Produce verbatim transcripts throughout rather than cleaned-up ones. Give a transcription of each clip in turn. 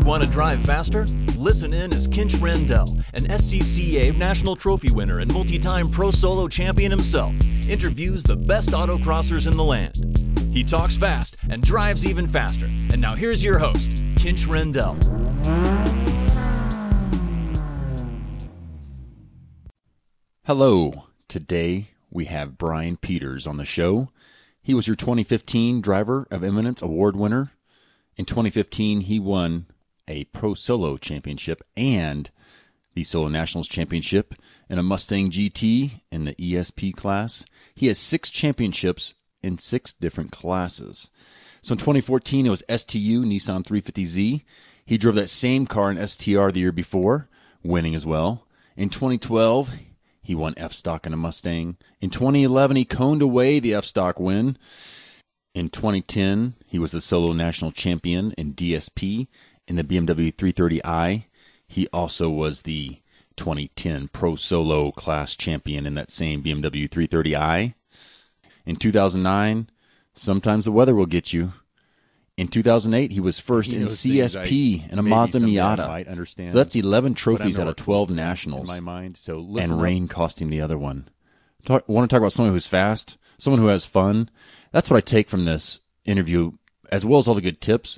Want to drive faster? Listen in as Kinch Rendell, an S C C A National Trophy winner and multi-time Pro Solo champion himself, interviews the best autocrossers in the land. He talks fast and drives even faster. And now here's your host, Kinch Rendell. Hello. Today we have Brian Peters on the show. He was your twenty fifteen Driver of Eminence Award winner. In twenty fifteen, he won a Pro Solo Championship and the Solo Nationals Championship in a Mustang G T in the E S P class. He has six championships in six different classes. So in twenty fourteen, it was S T U Nissan three fifty Z. He drove that same car in S T R the year before, winning as well. In twenty twelve, he won F-Stock in a Mustang. In twenty eleven, he coned away the F-Stock win. In twenty ten, he was the Solo National Champion in D S P in the B M W three thirty i. He also was the twenty ten Pro Solo class champion in that same B M W three thirty i. In two thousand nine, sometimes the weather will get you. In two thousand eight, he was first in C S P in a Mazda Miata. Might understand, so that's eleven trophies out of twelve nationals. In my mind, so listen and rain up. Cost him the other one. Talk, want to talk about someone who's fast, someone who has fun. That's what I take from this interview, as well as all the good tips.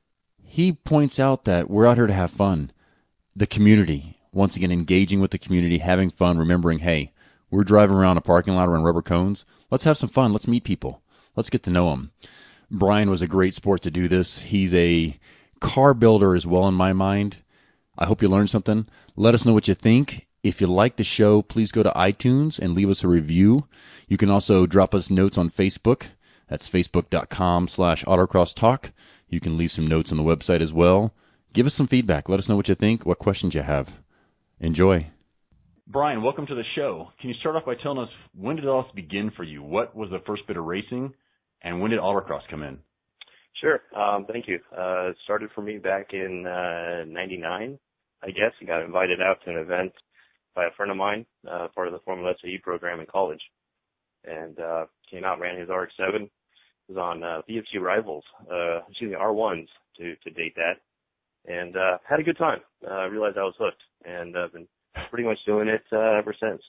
He points out that we're out here to have fun. The community, once again, engaging with the community, having fun, remembering, hey, we're driving around a parking lot around rubber cones. Let's have some fun. Let's meet people. Let's get to know them. Brian was a great sport to do this. He's a car builder as well in my mind. I hope you learned something. Let us know what you think. If you like the show, please go to iTunes and leave us a review. You can also drop us notes on Facebook. That's facebook.com slash autocrosstalk. You can leave some notes on the website as well. Give us some feedback. Let us know what you think, what questions you have. Enjoy. Brian, welcome to the show. Can you start off by telling us, when did it all begin for you? What was the first bit of racing, and when did autocross come in? Sure. Um, thank you. Uh, it started for me back in uh, ninety-nine, I guess. I got invited out to an event by a friend of mine, uh, part of the Formula S A E program in college, and uh, came out, ran his R X seven. It was on uh, B F G Rivals, uh, excuse me, R ones to, to date that, and uh, had a good time. I uh, realized I was hooked, and I've uh, been pretty much doing it uh, ever since.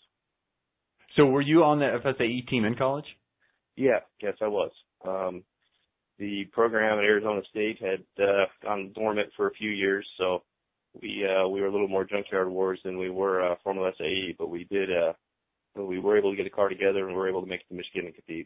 So were you on the F S A E team in college? Yeah, yes, I was. Um, the program at Arizona State had uh, gone dormant for a few years, so we uh, we were a little more junkyard wars than we were uh, Formula S A E, but we did uh, we were able to get a car together and we were able to make it to Michigan and compete.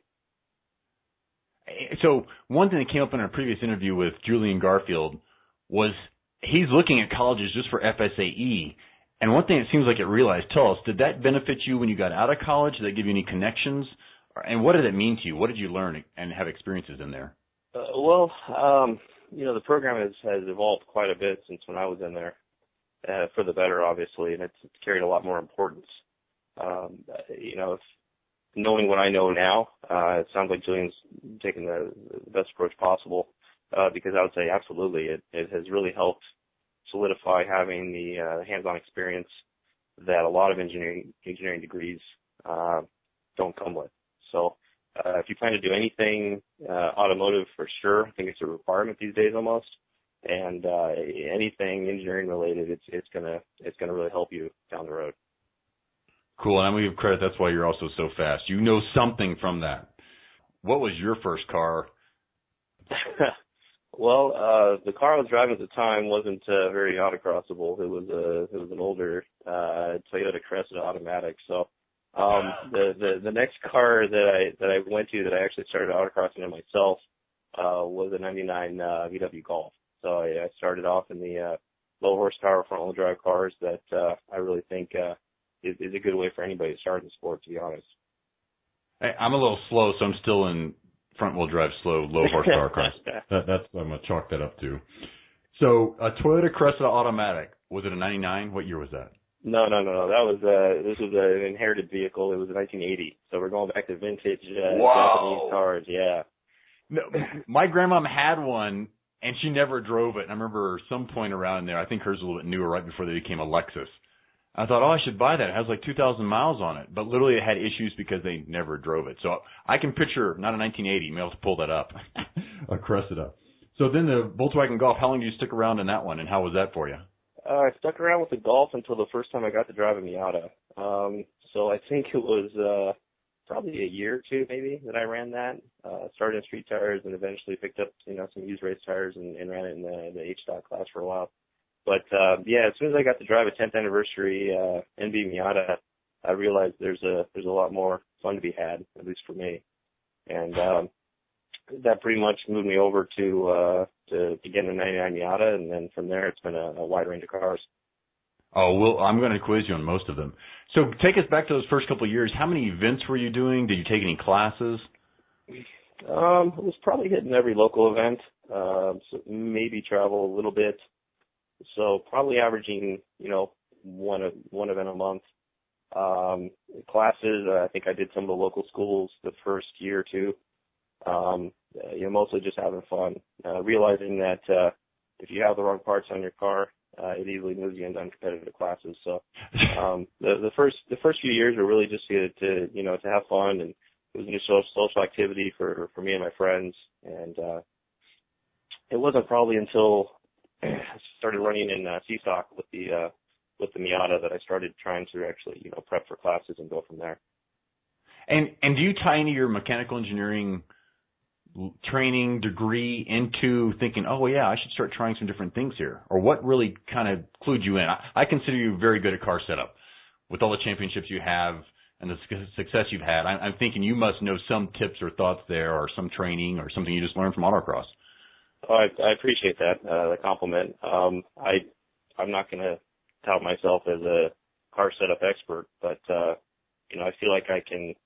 So one thing that came up in our previous interview with Julian Garfield was he's looking at colleges just for F S A E. And one thing it seems like it realized, tell us, did that benefit you when you got out of college? Did that give you any connections? And what did it mean to you? What did you learn and have experiences in there? Uh, well, um, you know, the program has, has evolved quite a bit since when I was in there, uh, for the better, obviously, and it's, it's carried a lot more importance. Um, you know, if, knowing what I know now, uh, it sounds like Julian's taking the, the best approach possible, uh, because I would say absolutely it, it has really helped solidify having the uh, hands-on experience that a lot of engineering engineering degrees uh, don't come with. So uh, if you plan to do anything uh, automotive, for sure, I think it's a requirement these days almost. And uh, anything engineering related, it's it's gonna it's gonna really help you down the road. Cool, and I'm gonna give credit. That's why you're also so fast. You know something from that. What was your first car? Well, uh, the car I was driving at the time wasn't uh, very autocrossable. It was a it was an older uh, Toyota Cressida automatic. So um, the, the the next car that I that I went to that I actually started autocrossing in myself uh, was a ninety-nine uh, V W Golf. So I, I started off in the uh, low horsepower front wheel drive cars that uh, I really think uh, is, is a good way for anybody to start in the sport, to be honest. Hey, I'm a little slow, so I'm still in front-wheel drive, slow, low horsepower cars. that, that's I'm gonna chalk that up to. So a Toyota Cressida automatic, was it a ninety-nine? What year was that? No, no, no, no. That was uh, this was an inherited vehicle. It was a nineteen eighty. So we're going back to vintage uh, Japanese cars. Yeah. No, my grandmom had one, and she never drove it. And I remember some point around there, I think hers was a little bit newer, right before they became a Lexus. I thought, oh, I should buy that. It has like two thousand miles on it. But literally it had issues because they never drove it. So I can picture, not a nineteen eighty, maybe I'll have to pull that up, a Cressida. So then the Volkswagen Golf, how long did you stick around in that one, and how was that for you? Uh, I stuck around with the Golf until the first time I got to drive a Miata. Um, so I think it was uh, probably a year or two maybe that I ran that. Uh, started in street tires and eventually picked up, you know, some used race tires and, and ran it in the, the H-Stock class for a while. But uh, yeah, as soon as I got to drive a tenth anniversary uh, N B Miata, I realized there's a there's a lot more fun to be had, at least for me. And um, that pretty much moved me over to uh, to, to get a ninety-nine Miata, and then from there it's been a, a wide range of cars. Oh, well, I'm going to quiz you on most of them. So take us back to those first couple of years. How many events were you doing? Did you take any classes? Um, I was probably hitting every local event, uh, so maybe travel a little bit. So probably averaging, you know, one one event a month. Um, classes, uh, I think I did some of the local schools the first year or two. Um, you know, mostly just having fun, uh, realizing that uh, if you have the wrong parts on your car, uh, it easily moves you into uncompetitive classes. So um, the the first the first few years were really just to, to you know to have fun, and it was a new social, social activity for for me and my friends. And uh, it wasn't probably until I started running in uh, C-Stock with the uh, with the Miata that I started trying to actually you know prep for classes and go from there. And and do you tie any of your mechanical engineering training degree into thinking, oh, yeah, I should start trying some different things here? Or what really kind of clued you in? I, I consider you very good at car setup. With all the championships you have and the success you've had, I'm, I'm thinking you must know some tips or thoughts there, or some training or something you just learned from autocross. Oh, I, I appreciate that, uh, the compliment. Um, I, I'm not going to tout myself as a car setup expert, but, uh, you know, I feel like I can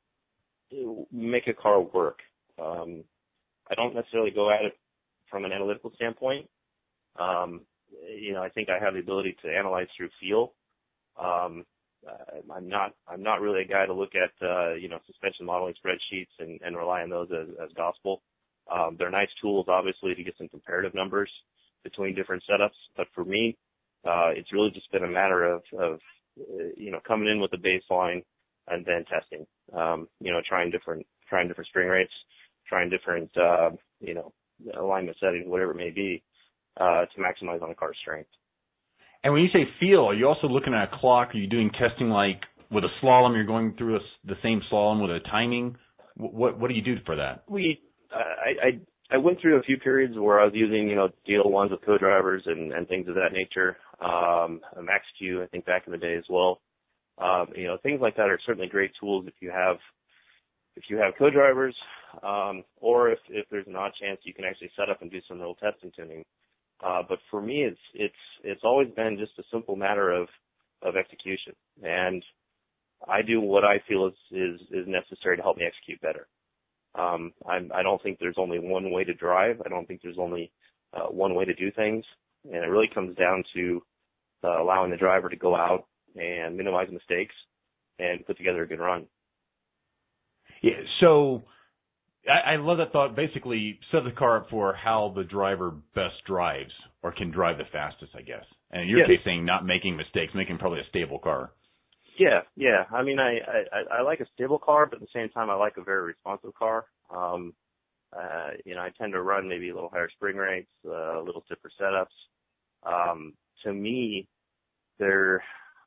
make a car work. Um, I don't necessarily go at it from an analytical standpoint. Um, you know, I think I have the ability to analyze through feel. Um, uh, I'm not, I'm not really a guy to look at, uh, you know, suspension modeling spreadsheets and, and rely on those as, as gospel. Um, they're nice tools, obviously, to get some comparative numbers between different setups. But for me, uh, it's really just been a matter of, of, uh, you know, coming in with a baseline and then testing, um, you know, trying different, trying different spring rates, trying different, uh, you know, alignment settings, whatever it may be, uh, to maximize on the car's strength. And when you say feel, are you also looking at a clock? Are you doing testing like with a slalom? You're going through a, the same slalom with a timing? What what do you do for that? We, uh, I, I, I went through a few periods where I was using, you know, D L ones with co-drivers and, and things of that nature. Um, a Max Q, I think back in the day as well. Um, you know, things like that are certainly great tools if you have, if you have co-drivers, um, or if, if there's an odd chance you can actually set up and do some real testing tuning. Uh, but for me, it's, it's, it's always been just a simple matter of, of execution. And I do what I feel is, is, is necessary to help me execute better. Um, I'm, I don't think there's only one way to drive. I don't think there's only uh, one way to do things. And it really comes down to uh, allowing the driver to go out and minimize mistakes and put together a good run. Yeah, so I, I love that thought. Basically, set the car up for how the driver best drives or can drive the fastest, I guess. And in your yes. case, saying not making mistakes, making probably a stable car. Yeah, yeah. I mean, I, I, I like a stable car, but at the same time, I like a very responsive car. Um, uh, you know, I tend to run maybe a little higher spring rates, uh, a little stiffer setups. Um, to me, there,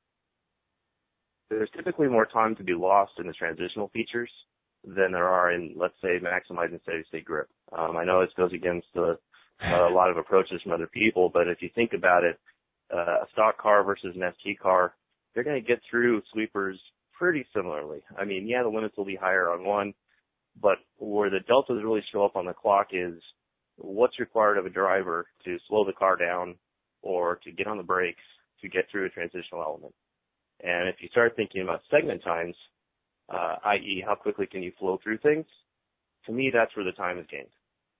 there's typically more time to be lost in the transitional features than there are in, let's say, maximizing steady state grip. Um, I know this goes against the, uh, a lot of approaches from other people, but if you think about it, uh, a stock car versus an S T car, they're going to get through sweepers pretty similarly. I mean, yeah, the limits will be higher on one, but where the deltas really show up on the clock is what's required of a driver to slow the car down or to get on the brakes to get through a transitional element. And if you start thinking about segment times, uh, that is how quickly can you flow through things, to me, that's where the time is gained.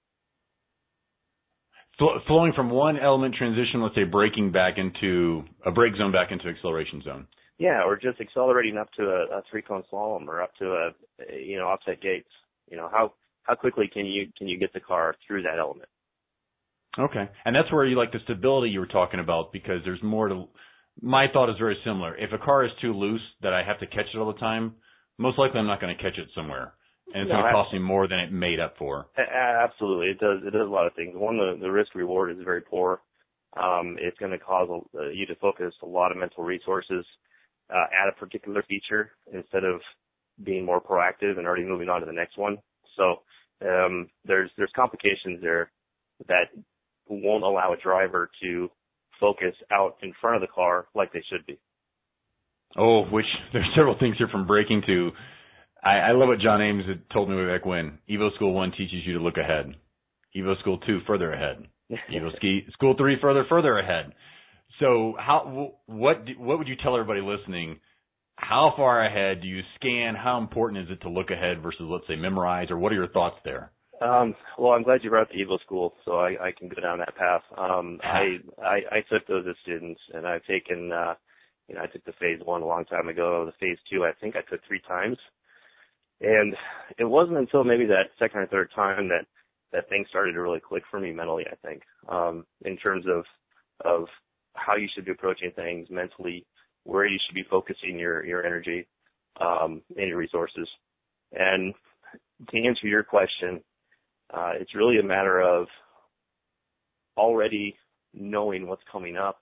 Flowing from one element transition, let's say braking back into a brake zone back into acceleration zone. Yeah, or just accelerating up to a, a three-cone slalom or up to a, you know, offset gates. You know, how how quickly can you can you get the car through that element? Okay, and that's where you like the stability you were talking about, because there's more to. My thought is very similar. If a car is too loose that I have to catch it all the time, most likely I'm not going to catch it somewhere. And it's no, going to cost me more than it made up for. Absolutely. It does, it does a lot of things. One, the, the risk reward is very poor. Um, it's going to cause a, you to focus a lot of mental resources uh, at a particular feature instead of being more proactive and already moving on to the next one. So um, there's there's complications there that won't allow a driver to focus out in front of the car like they should be. Oh, which there's several things here from braking to. I, I love what John Ames had told me way back when. Evo School one teaches you to look ahead. Evo School two, further ahead. Evo Ski School three, further, further ahead. So how, what, what would you tell everybody listening? How far ahead do you scan? How important is it to look ahead versus, let's say, memorize? Or what are your thoughts there? Um, well, I'm glad you brought up the Evo School, so I, I can go down that path. Um, I, I, I took those as students, and I've taken, uh, you know, I took the phase one a long time ago. The phase two, I think I took three times. And it wasn't until maybe that second or third time that, that things started to really click for me mentally, I think, um, in terms of, of how you should be approaching things mentally, where you should be focusing your, your energy, um, and your resources. And to answer your question, uh, it's really a matter of already knowing what's coming up,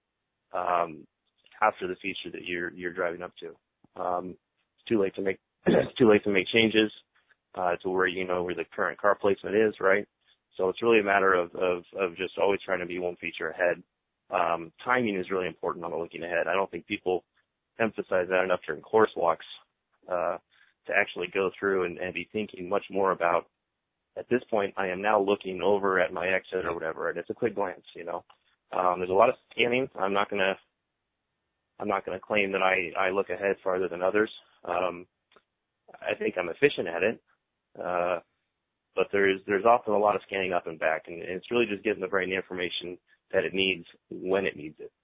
um, after the feature that you're, you're driving up to. Um, it's too late to make, it's too late to make changes, uh, to where you know where the current car placement is, right? So it's really a matter of, of, of just always trying to be one feature ahead. Um, timing is really important on the looking ahead. I don't think people emphasize that enough during course walks, uh, to actually go through and, and be thinking much more about, at this point, I am now looking over at my exit or whatever, and it's a quick glance, you know. Um, there's a lot of scanning. I'm not gonna, I'm not gonna claim that I, I look ahead farther than others. Um, I think I'm efficient at it. Uh, but there's, there's often a lot of scanning up and back, and it's really just giving the brain the information that it needs when it needs it.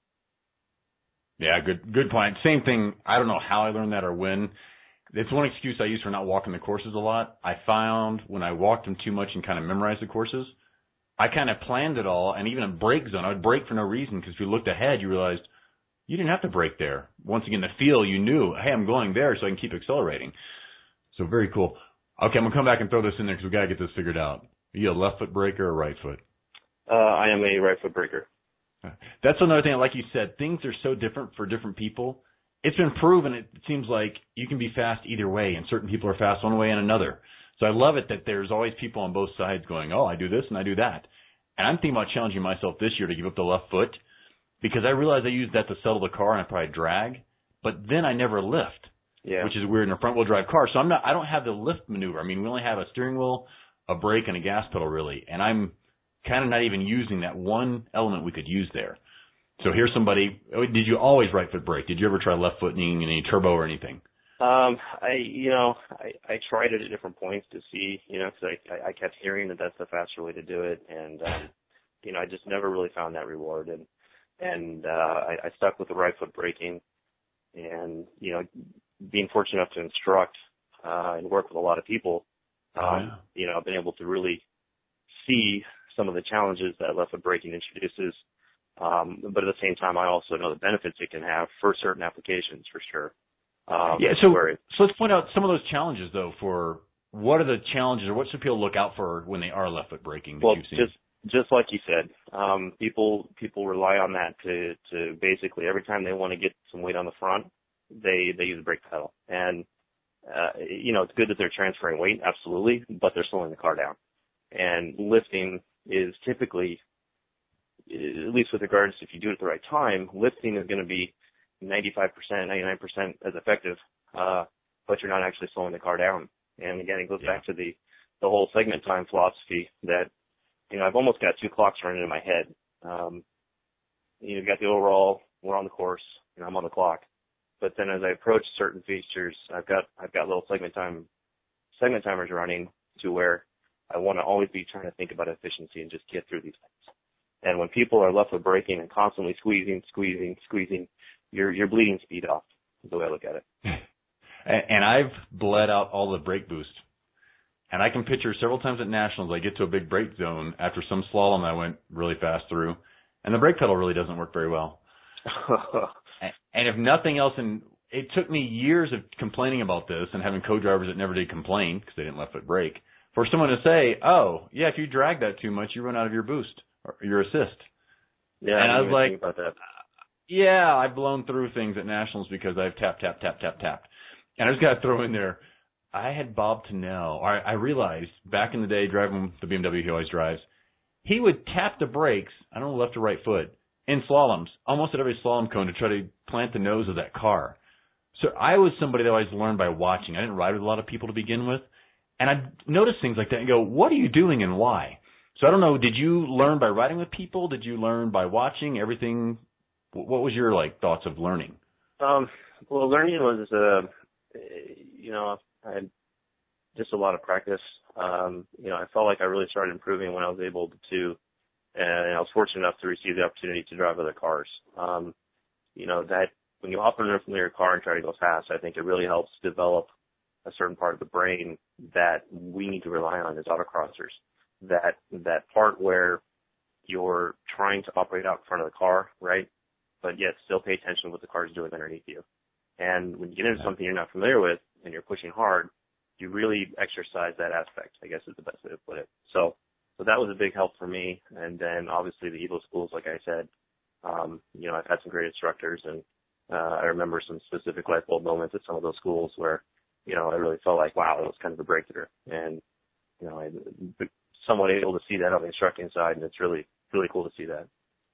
Yeah, good, good point. Same thing. I don't know how I learned that or when. It's one excuse I use for not walking the courses a lot. I found when I walked them too much and kind of memorized the courses, I kind of planned it all, and even a brake zone, I would brake for no reason because if you looked ahead, you realized you didn't have to brake there. Once again, the feel, you knew, hey, I'm going there so I can keep accelerating. So very cool. Okay, I'm going to come back and throw this in there because we've got to get this figured out. Are you a left foot braker or right foot? Uh, I am a right foot braker. That's another thing. Like you said, things are so different for different people. It's been proven, it seems like you can be fast either way, and certain people are fast one way and another. So I love it that there's always people on both sides going, oh, I do this and I do that. And I'm thinking about challenging myself this year to give up the left foot because I realized I used that to settle the car and I probably drag, but then I never lift, yeah. which is weird in a front-wheel drive car. So I'm not, I don't have the lift maneuver. I mean, we only have a steering wheel, a brake, and a gas pedal, really, and I'm kind of not even using that one element we could use there. So here's somebody, did you always right foot brake? Did you ever try left footing, any turbo or anything? Um, I, you know, I, I tried it at different points to see, you know, because I, I kept hearing that that's the faster way to do it. And, um, you know, I just never really found that reward. And, and, uh, I, I stuck with the right foot braking and, you know, being fortunate enough to instruct, uh, and work with a lot of people, um, oh, yeah. you know, I've been able to really see some of the challenges that left foot braking introduces. Um, but at the same time, I also know the benefits it can have for certain applications, for sure. Um, yeah, so, it, so let's point out some of those challenges, though, for what are the challenges or what should people look out for when they are left foot braking that well, you've seen? just, just like you said, um, people, people rely on that to, to basically every time they want to get some weight on the front, they, they use a brake pedal. And, uh, you know, it's good that they're transferring weight, absolutely, but they're slowing the car down. And lifting is typically, at least with regards to if you do it at the right time, lifting is going to be ninety-five percent, ninety-nine percent as effective, uh, but you're not actually slowing the car down. And again, it goes yeah. back to the, the whole segment time philosophy that, you know, I've almost got two clocks running in my head. Um, you know, you've got the overall, we're on the course, and I'm on the clock. But then as I approach certain features, I've got, I've got little segment time, segment timers running to where I want to always be trying to think about efficiency and just get through these things. And when people are left with braking and constantly squeezing, squeezing, squeezing, you're you're bleeding speed off, is the way I look at it. And I've bled out all the brake boost. And I can picture several times at Nationals, I get to a big brake zone after some slalom I went really fast through, and the brake pedal really doesn't work very well. And if nothing else, in it took me years of complaining about this and having co-drivers that never did complain because they didn't left foot brake for someone to say, oh, yeah, if you drag that too much, you run out of your boost or your assist. Yeah, and I, I was like, about that. yeah, I've blown through things at Nationals because I've tap, tap, tap, tap, tapped. And I just got to throw in there, I had Bob Tennell. I, I realized back in the day driving the B M W he always drives, he would tap the brakes, I don't know, left or right foot, in slaloms, almost at every slalom cone to try to plant the nose of that car. So I was somebody that always learned by watching. I didn't ride with a lot of people to begin with. And I noticed things like that and go, what are you doing and why? So I don't know, did you learn by riding with people? Did you learn by watching everything? What was your, like, thoughts of learning? Um, well, learning was, uh, you know, I had just a lot of practice. Um, you know, I felt like I really started improving when I was able to, and I was fortunate enough to receive the opportunity to drive other cars. Um, you know, that when you hop in a familiar car and try to go fast, I think it really helps develop a certain part of the brain that we need to rely on as autocrossers. That, that part where you're trying to operate out in front of the car, right? But yet still pay attention to what the car is doing underneath you. And when you get into something you're not familiar with and you're pushing hard, you really exercise that aspect, I guess is the best way to put it. So, so that was a big help for me. And then obviously the Evo schools, like I said, um, you know, I've had some great instructors, and uh, I remember some specific light bulb moments at some of those schools where, you know, I really felt like, wow, it was kind of a breakthrough. And, you know, I'm somewhat able to see that on the instructing side, and it's really, really cool to see that.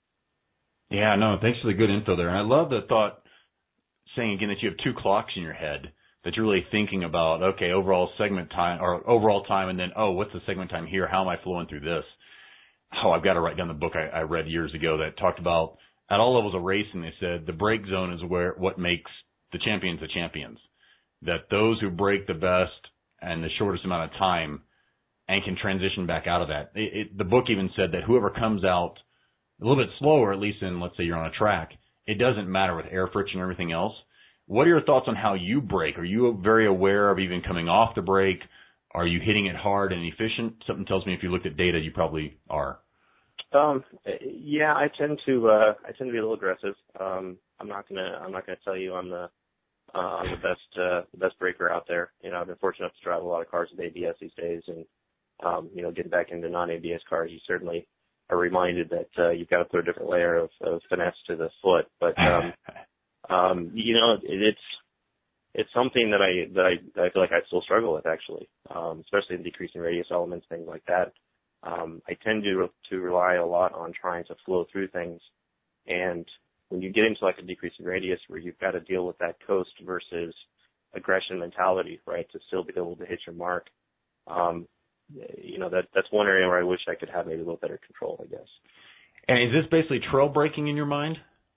Yeah, no, thanks for the good info there. And I love the thought, saying again that you have two clocks in your head, that you're really thinking about, okay, overall segment time or overall time, and then, oh, what's the segment time here? How am I flowing through this? Oh, I've got to write down the book I, I read years ago that talked about at all levels of racing. They said the break zone is where what makes the champions the champions. That those who break the best and the shortest amount of time and can transition back out of that. It, it, the book even said that whoever comes out a little bit slower, at least in, let's say you're on a track, it doesn't matter with air friction and everything else. What are your thoughts on how you brake? Are you very aware of even coming off the brake? Are you hitting it hard and efficient? Something tells me if you looked at data, you probably are. Um, yeah, I tend to, uh, I tend to be a little aggressive. Um, I'm not gonna, I'm not gonna tell you I'm the, uh, I'm the best, uh, the best braker out there. You know, I've been fortunate enough to drive a lot of cars with A B S these days, and, um, you know, getting back into non-A B S cars, you certainly are reminded that, uh, you've got to put a different layer of, of finesse to the foot. But, um, um, you know, it, it's, it's something that I, that I, that I feel like I still struggle with, actually, um, especially in decreasing radius elements, things like that. Um, I tend to, to rely a lot on trying to flow through things. And when you get into like a decreasing radius where you've got to deal with that coast versus aggression mentality, right, to still be able to hit your mark, um, you know, that, that's one area where I wish I could have maybe a little better control, I guess. And is this basically trail braking in your mind?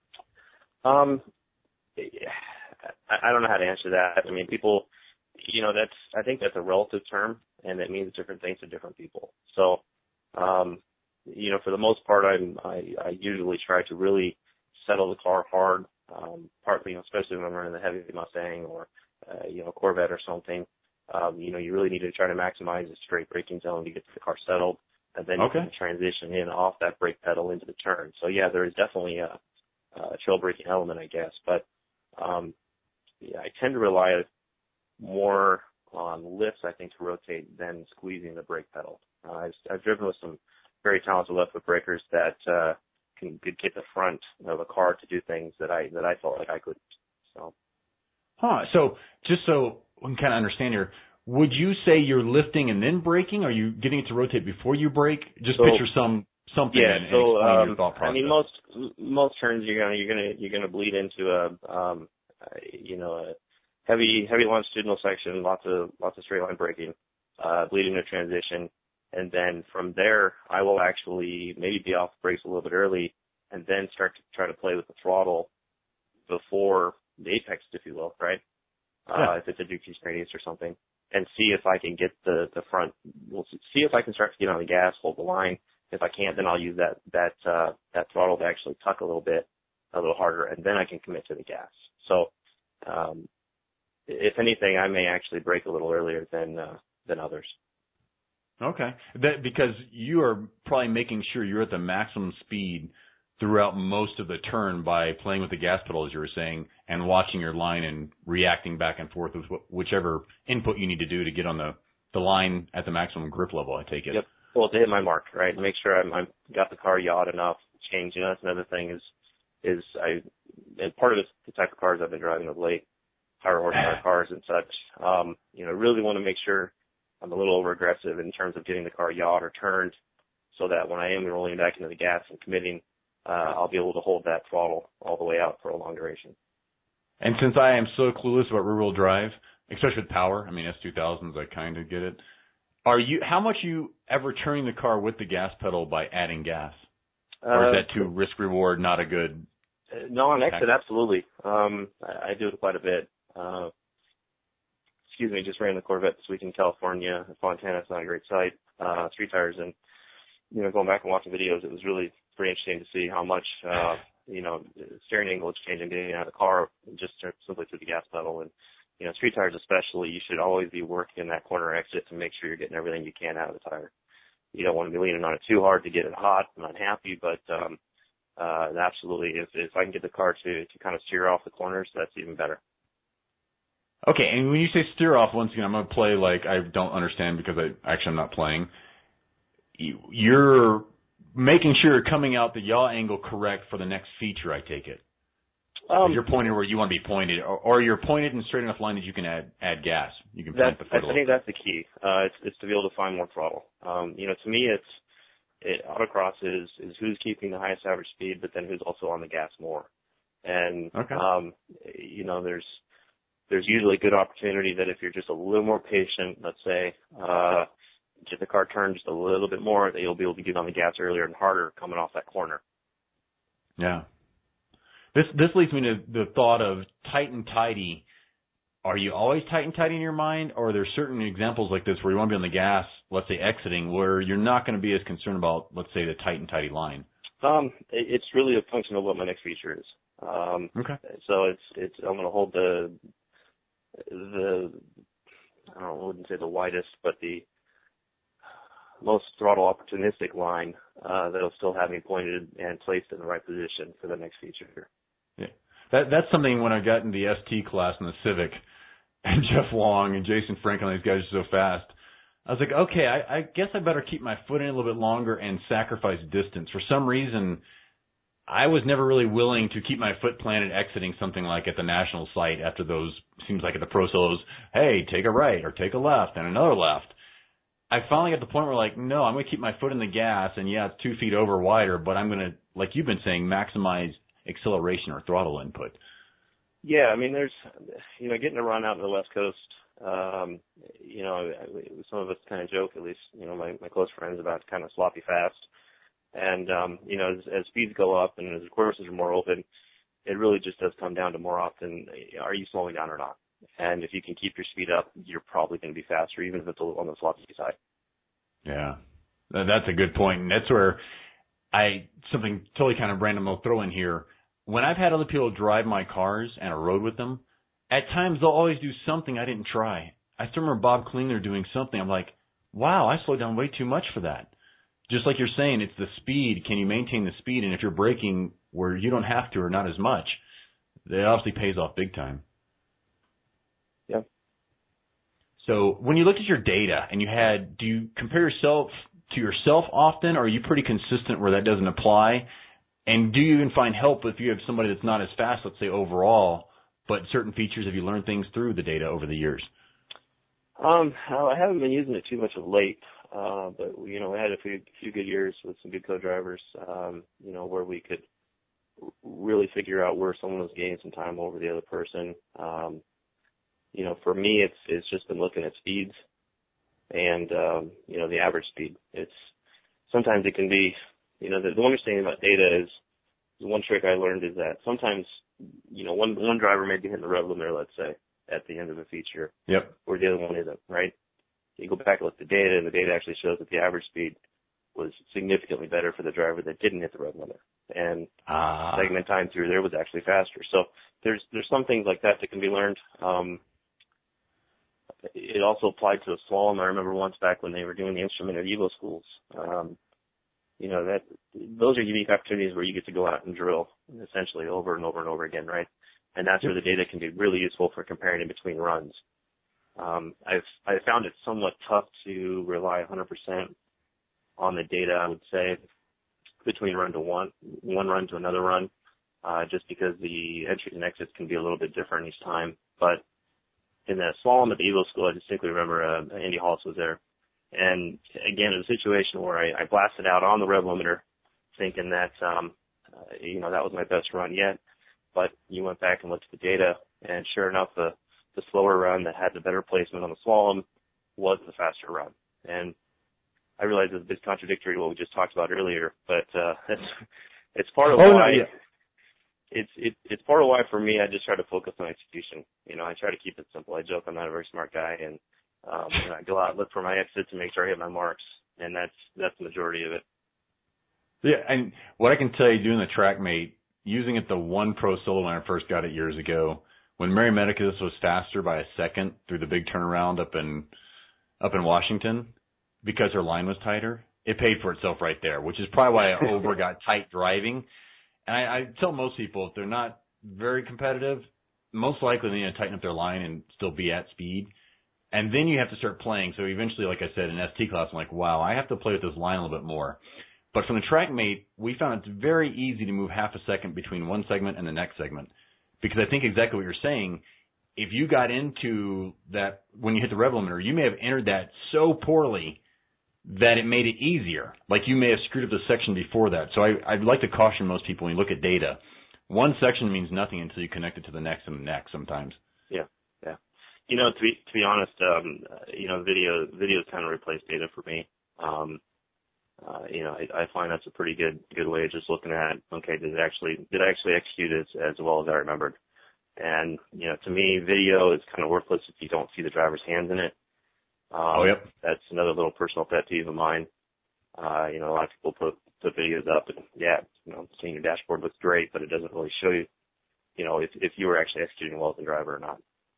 Um, I don't know how to answer that. I mean, people, you know, that's, I think that's a relative term, and it means different things to different people. So, um, you know, for the most part, I'm, I, I usually try to really settle the car hard, um, partly, you know, especially when I'm running the heavy Mustang or, uh, you know, Corvette or something. Um, you know, you really need to try to maximize the straight braking zone to get the car settled, and then okay. you can transition in off that brake pedal into the turn. So yeah, there is definitely a, a trail braking element, I guess, but, um, yeah, I tend to rely more on lifts, I think, to rotate than squeezing the brake pedal. Uh, I've, I've driven with some very talented left foot brakers that uh, can get the front of a car to do things that I that I felt like I couldn't. So, huh? So just so we can kind of understand here, would you say you're lifting and then braking? Are you getting it to rotate before you brake? Just so, picture some something yeah, and, so, and explain um, your thought process. I mean, most most turns you're gonna you're gonna you're gonna bleed into a um, you know a heavy heavy longitudinal section, lots of lots of straight line braking, uh, bleed into transition. And then from there, I will actually maybe be off the brakes a little bit early and then start to try to play with the throttle before the apex, if you will, right? Yeah. Uh, if it's a decreased radius or something, and see if I can get the, the front, we'll see if I can start to get on the gas, hold the line. If I can't, then I'll use that, that, uh, that throttle to actually tuck a little bit, a little harder, and then I can commit to the gas. So, um, if anything, I may actually brake a little earlier than, uh, than others. Okay. That, because you are probably making sure you're at the maximum speed throughout most of the turn by playing with the gas pedal, as you were saying, and watching your line and reacting back and forth with wh- whichever input you need to do to get on the, the line at the maximum grip level, I take it. Yep. Well, to hit my mark, right? Make sure I'm, I'm got the car yawed enough. Change. You know, that's another thing is, is I, and part of it's the type of cars I've been driving of late, higher horsepower cars and such. Um, you know, really want to make sure I'm a little over aggressive in terms of getting the car yawed or turned so that when I am rolling back into the gas and committing, uh, I'll be able to hold that throttle all the way out for a long duration. And since I am so clueless about rear-wheel drive, especially with power, I mean, S two thousands, I kind of get it. Are you, how much are you ever turning the car with the gas pedal by adding gas? Or is that too risk reward, not a good? Uh, no, on exit, absolutely. Um, I, I do it quite a bit. Uh, excuse me, just ran the Corvette this week in California. Fontana, it's not a great site. Uh, three tires, and you know, going back and watching videos, it was really pretty interesting to see how much, uh, you know, steering angle is changing getting out of the car just simply through the gas pedal. And you know, street tires especially, you should always be working that corner exit to make sure you're getting everything you can out of the tire. You don't want to be leaning on it too hard to get it hot and unhappy, but um, uh, absolutely, if, if I can get the car to, to kind of steer off the corners, that's even better. Okay, and when you say steer off, once again, I'm going to play like I don't understand because I actually I'm not playing. You're making sure you're coming out the yaw angle correct for the next feature, I take it. Um, you're pointed where you want to be pointed, or, or you're pointed in straight enough line that you can add add gas. You can point the foot. I think that's the key. Uh, it's, it's to be able to find more throttle. Um, you know, to me, it's it, autocross is is who's keeping the highest average speed, but then who's also on the gas more. And okay. um, you know, there's there's usually good opportunity that if you're just a little more patient, let's say, uh, get the car turned just a little bit more, that you'll be able to get on the gas earlier and harder coming off that corner. Yeah. This this leads me to the thought of tight and tidy. Are you always tight and tidy in your mind, or are there certain examples like this where you want to be on the gas, let's say exiting, where you're not going to be as concerned about, let's say, the tight and tidy line? Um, it, it's really a function of what my next feature is. Um, okay. So it's it's I'm going to hold the the I don't know, I wouldn't say the widest, but the most throttle opportunistic line uh, that'll still have me pointed and placed in the right position for the next feature. Yeah, that that's something when I got in the S T class in the Civic, and Jeff Long and Jason Franklin, these guys are so fast. I was like, okay, I, I guess I better keep my foot in a little bit longer and sacrifice distance. For some reason, I was never really willing to keep my foot planted exiting something like at the national site after those, seems like at the Pro Solos, hey, take a right or take a left and another left. I finally got to the point where, like, no, I'm going to keep my foot in the gas, and, yeah, it's two feet over wider, but I'm going to, like you've been saying, maximize acceleration or throttle input. Yeah, I mean, there's, you know, getting a run out in the West Coast, um, you know, some of us kind of joke, at least, you know, my, my close friends, about kind of sloppy fast. And, um, you know, as, as speeds go up and as the courses are more open, it really just does come down to more often, are you slowing down or not? And if you can keep your speed up, you're probably going to be faster, even if it's on the sloppy side. Yeah, that's a good point. And that's where I, something totally kind of random I'll throw in here. When I've had other people drive my cars and I rode with them, at times they'll always do something I didn't try. I still remember Bob Klingler doing something. I'm like, wow, I slowed down way too much for that. Just like you're saying, it's the speed. Can you maintain the speed? And if you're braking where you don't have to or not as much, it obviously pays off big time. Yeah. So when you looked at your data and you had, do you compare yourself to yourself often, or are you pretty consistent where that doesn't apply? And do you even find help if you have somebody that's not as fast, let's say overall, but certain features, have you learned things through the data over the years? Um, I haven't been using it too much of late, uh, but, you know, we had a few, few good years with some good co-drivers, um, you know, where we could really figure out where someone was gaining some time over the other person. Um, you know, for me, it's it's just been looking at speeds and, um, you know, the average speed. It's sometimes it can be, you know, the, the understanding about data is, the one trick I learned is that sometimes, you know, one one driver may be hitting the rev limiter, let's say, at the end of a feature, yep, or the other one isn't, right? You go back and look at the data, and the data actually shows that the average speed was significantly better for the driver that didn't hit the rev limiter, and ah. segment time through there was actually faster. So there's there's some things like that that can be learned. Um, it also applied to a slalom. I remember once back when they were doing the instrument at Evo schools. Um, you know, that those are unique opportunities where you get to go out and drill essentially over and over and over again, right? And that's where the data can be really useful for comparing in between runs. Um, I've I've found it somewhat tough to rely one hundred percent on the data, I would say, between run to one, one run to another run, uh, just because the entries and exits can be a little bit different each time. But in the slalom at the Evo School, I distinctly remember uh, Andy Hollis was there. And again, it was a situation where I, I blasted out on the rev limiter thinking that, um, uh, you know, that was my best run yet. But you went back and looked at the data, and sure enough, the, the slower run that had the better placement on the slalom was the faster run. And I realize it's a bit contradictory to what we just talked about earlier, but uh, it's, it's part of oh, why no, yeah. it's it, it's part of why for me I just try to focus on execution. You know, I try to keep it simple. I joke I'm not a very smart guy, and um, you know, I go out and look for my exits and make sure I hit my marks, and that's that's the majority of it. Yeah, and what I can tell you doing the TrackMate, using it the one pro solo when I first got it years ago, when Mary Medicus was faster by a second through the big turnaround up in up in Washington because her line was tighter, it paid for itself right there, which is probably why I over got tight driving. And I, I tell most people if they're not very competitive, most likely they need to tighten up their line and still be at speed. And then you have to start playing. So eventually, like I said, in S T class, I'm like, wow, I have to play with this line a little bit more. But from the TrackMate, we found it's very easy to move half a second between one segment and the next segment. Because I think exactly what you're saying, if you got into that when you hit the rev limiter, you may have entered that so poorly that it made it easier. Like you may have screwed up the section before that. So I, I'd like to caution most people when you look at data, one section means nothing until you connect it to the next and the next sometimes. Yeah, yeah. You know, to be to be honest, um, you know, video videos kind of replaced data for me. Um, uh, you know, I, I find that's a pretty good good way of just looking at, okay, did it actually did I actually execute as as well as I remembered? And you know, to me, video is kind of worthless if you don't see the driver's hands in it. Um, oh, yep. That's another little personal pet peeve of mine. Uh, you know, a lot of people put put videos up, and yeah, you know, seeing your dashboard looks great, but it doesn't really show you, you know, if if you were actually executing well as a driver or not.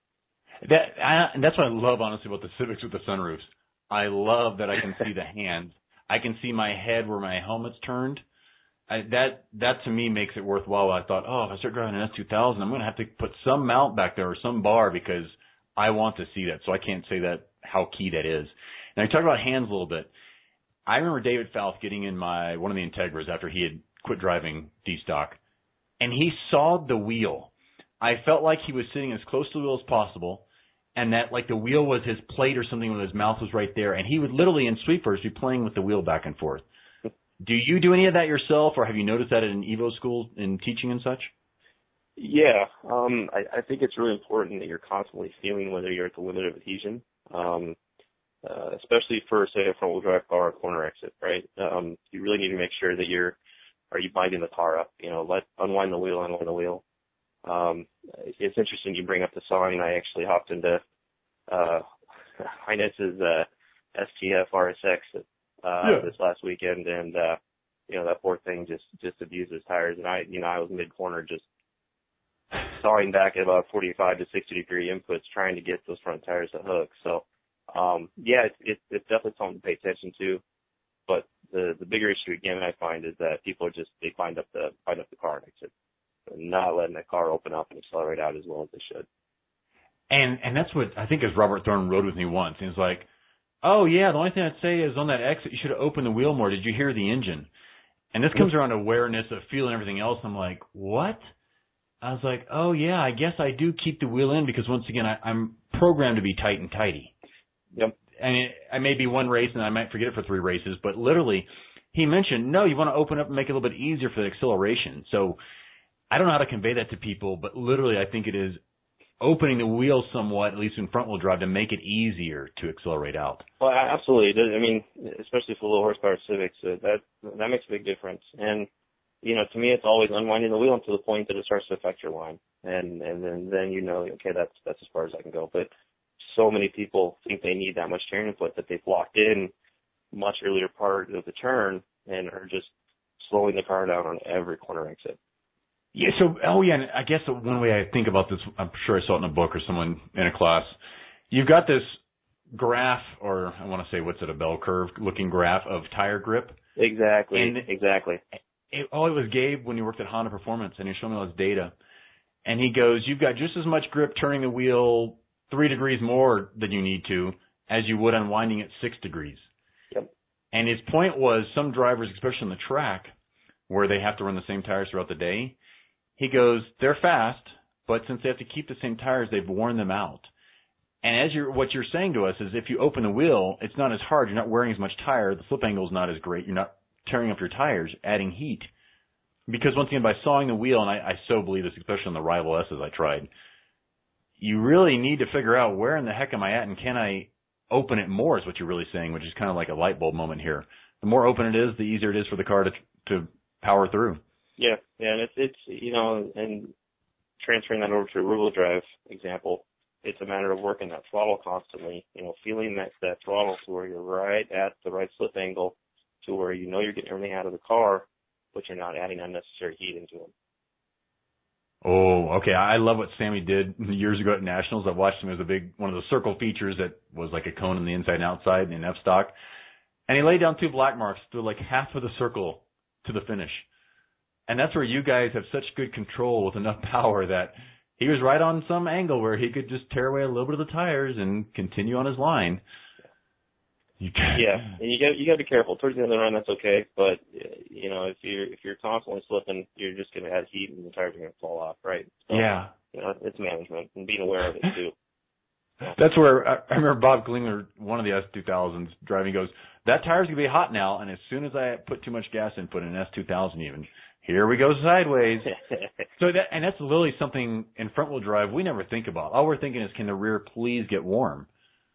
That I, and that's what I love, honestly, about the Civics with the sunroofs. I love that I can see the hands. I can see my head where my helmet's turned. I, that that to me makes it worthwhile. I thought, oh, if I start driving an S two thousand, I'm going to have to put some mount back there or some bar because I want to see that. So I can't say that how key that is. Now you talk about hands a little bit. I remember David Falk getting in my one of the Integras after he had quit driving D-Stock, and he sawed the wheel. I felt like he was sitting as close to the wheel as possible, and that like the wheel was his plate or something when his mouth was right there, and he would literally in sweepers be playing with the wheel back and forth. Do you do any of that yourself, or have you noticed that in Evo school in teaching and such? Yeah, um, I, I think it's really important that you're constantly feeling whether you're at the limit of adhesion, um, uh, especially for, say, a front-wheel drive car or corner exit, right? Um, you really need to make sure that you're, are you binding the car up? You know, let unwind the wheel, unwind the wheel. Um, it's interesting you bring up the sawing. I actually hopped into uh, Hyness's uh, S T F R S X uh, yeah. this last weekend, and uh, you know that poor thing just just abuses tires. And I, you know, I was mid corner just sawing back at about forty-five to sixty degree inputs, trying to get those front tires to hook. So, um, yeah, it's, it's it's definitely something to pay attention to. But the the bigger issue again I find is that people are just they bind up the bind up the car and exit, not letting the car open up and accelerate out as well as they should. And and that's what I think as Robert Thorne rode with me once. He was like, oh, yeah, the only thing I'd say is on that exit, you should have opened the wheel more. Did you hear the engine? And this comes around awareness of feeling everything else. I'm like, what? I was like, oh, yeah, I guess I do keep the wheel in because, once again, I, I'm programmed to be tight and tidy. Yep. And it, I may be one race and I might forget it for three races, but literally he mentioned, no, you want to open up and make it a little bit easier for the acceleration. So I don't know how to convey that to people, but literally I think it is opening the wheel somewhat, at least in front-wheel drive, to make it easier to accelerate out. Well, absolutely. I mean, especially for low horsepower Civics, uh, that that makes a big difference. And, you know, to me, it's always unwinding the wheel until the point that it starts to affect your line. And and then, then you know, okay, that's that's as far as I can go. But so many people think they need that much steering input that they've locked in much earlier part of the turn and are just slowing the car down on every corner exit. Yeah, so, oh yeah, and I guess one way I think about this, I'm sure I saw it in a book or someone in a class, you've got this graph, or I want to say, what's it, a bell curve looking graph of tire grip, Exactly. And exactly. It, oh, it was Gabe when he worked at Honda Performance, and he showed me all his data. And he goes, you've got just as much grip turning the wheel three degrees more than you need to as you would unwinding it six degrees. Yep. And his point was some drivers, especially on the track, where they have to run the same tires throughout the day, he goes, they're fast, but since they have to keep the same tires, they've worn them out. And as you're, what you're saying to us is if you open the wheel, it's not as hard. You're not wearing as much tire. The flip angle is not as great. You're not tearing up your tires, adding heat. Because once again, by sawing the wheel, and I, I so believe this, especially on the Rival S's I tried, you really need to figure out where in the heck am I at and can I open it more is what you're really saying, which is kind of like a light bulb moment here. The more open it is, the easier it is for the car to to power through. Yeah, yeah, and it's, it's you know, and transferring that over to a rear-wheel drive example, it's a matter of working that throttle constantly, you know, feeling that, that throttle to where you're right at the right slip angle to where you know you're getting everything out of the car, but you're not adding unnecessary heat into them. Oh, okay. I love what Sammy did years ago at Nationals. I watched him as a big, one of those circle features that was like a cone on the inside and outside in F-stock. And he laid down two black marks through like half of the circle to the finish. And that's where you guys have such good control with enough power that he was right on some angle where he could just tear away a little bit of the tires and continue on his line. You yeah, and you got you got to be careful. Towards the end of the run, that's okay, but you know if you're if you're constantly slipping, you're just going to add heat and the tires are going to fall off, right? So, yeah, you know it's management and being aware of it too. So. That's where I, I remember Bob Klingler, one of the S two thousands driving, goes, that tire's going to be hot now, and as soon as I put too much gas in, put in an S two thousand even, here we go sideways. So that, and that's literally something in front wheel drive we never think about. All we're thinking is, can the rear please get warm?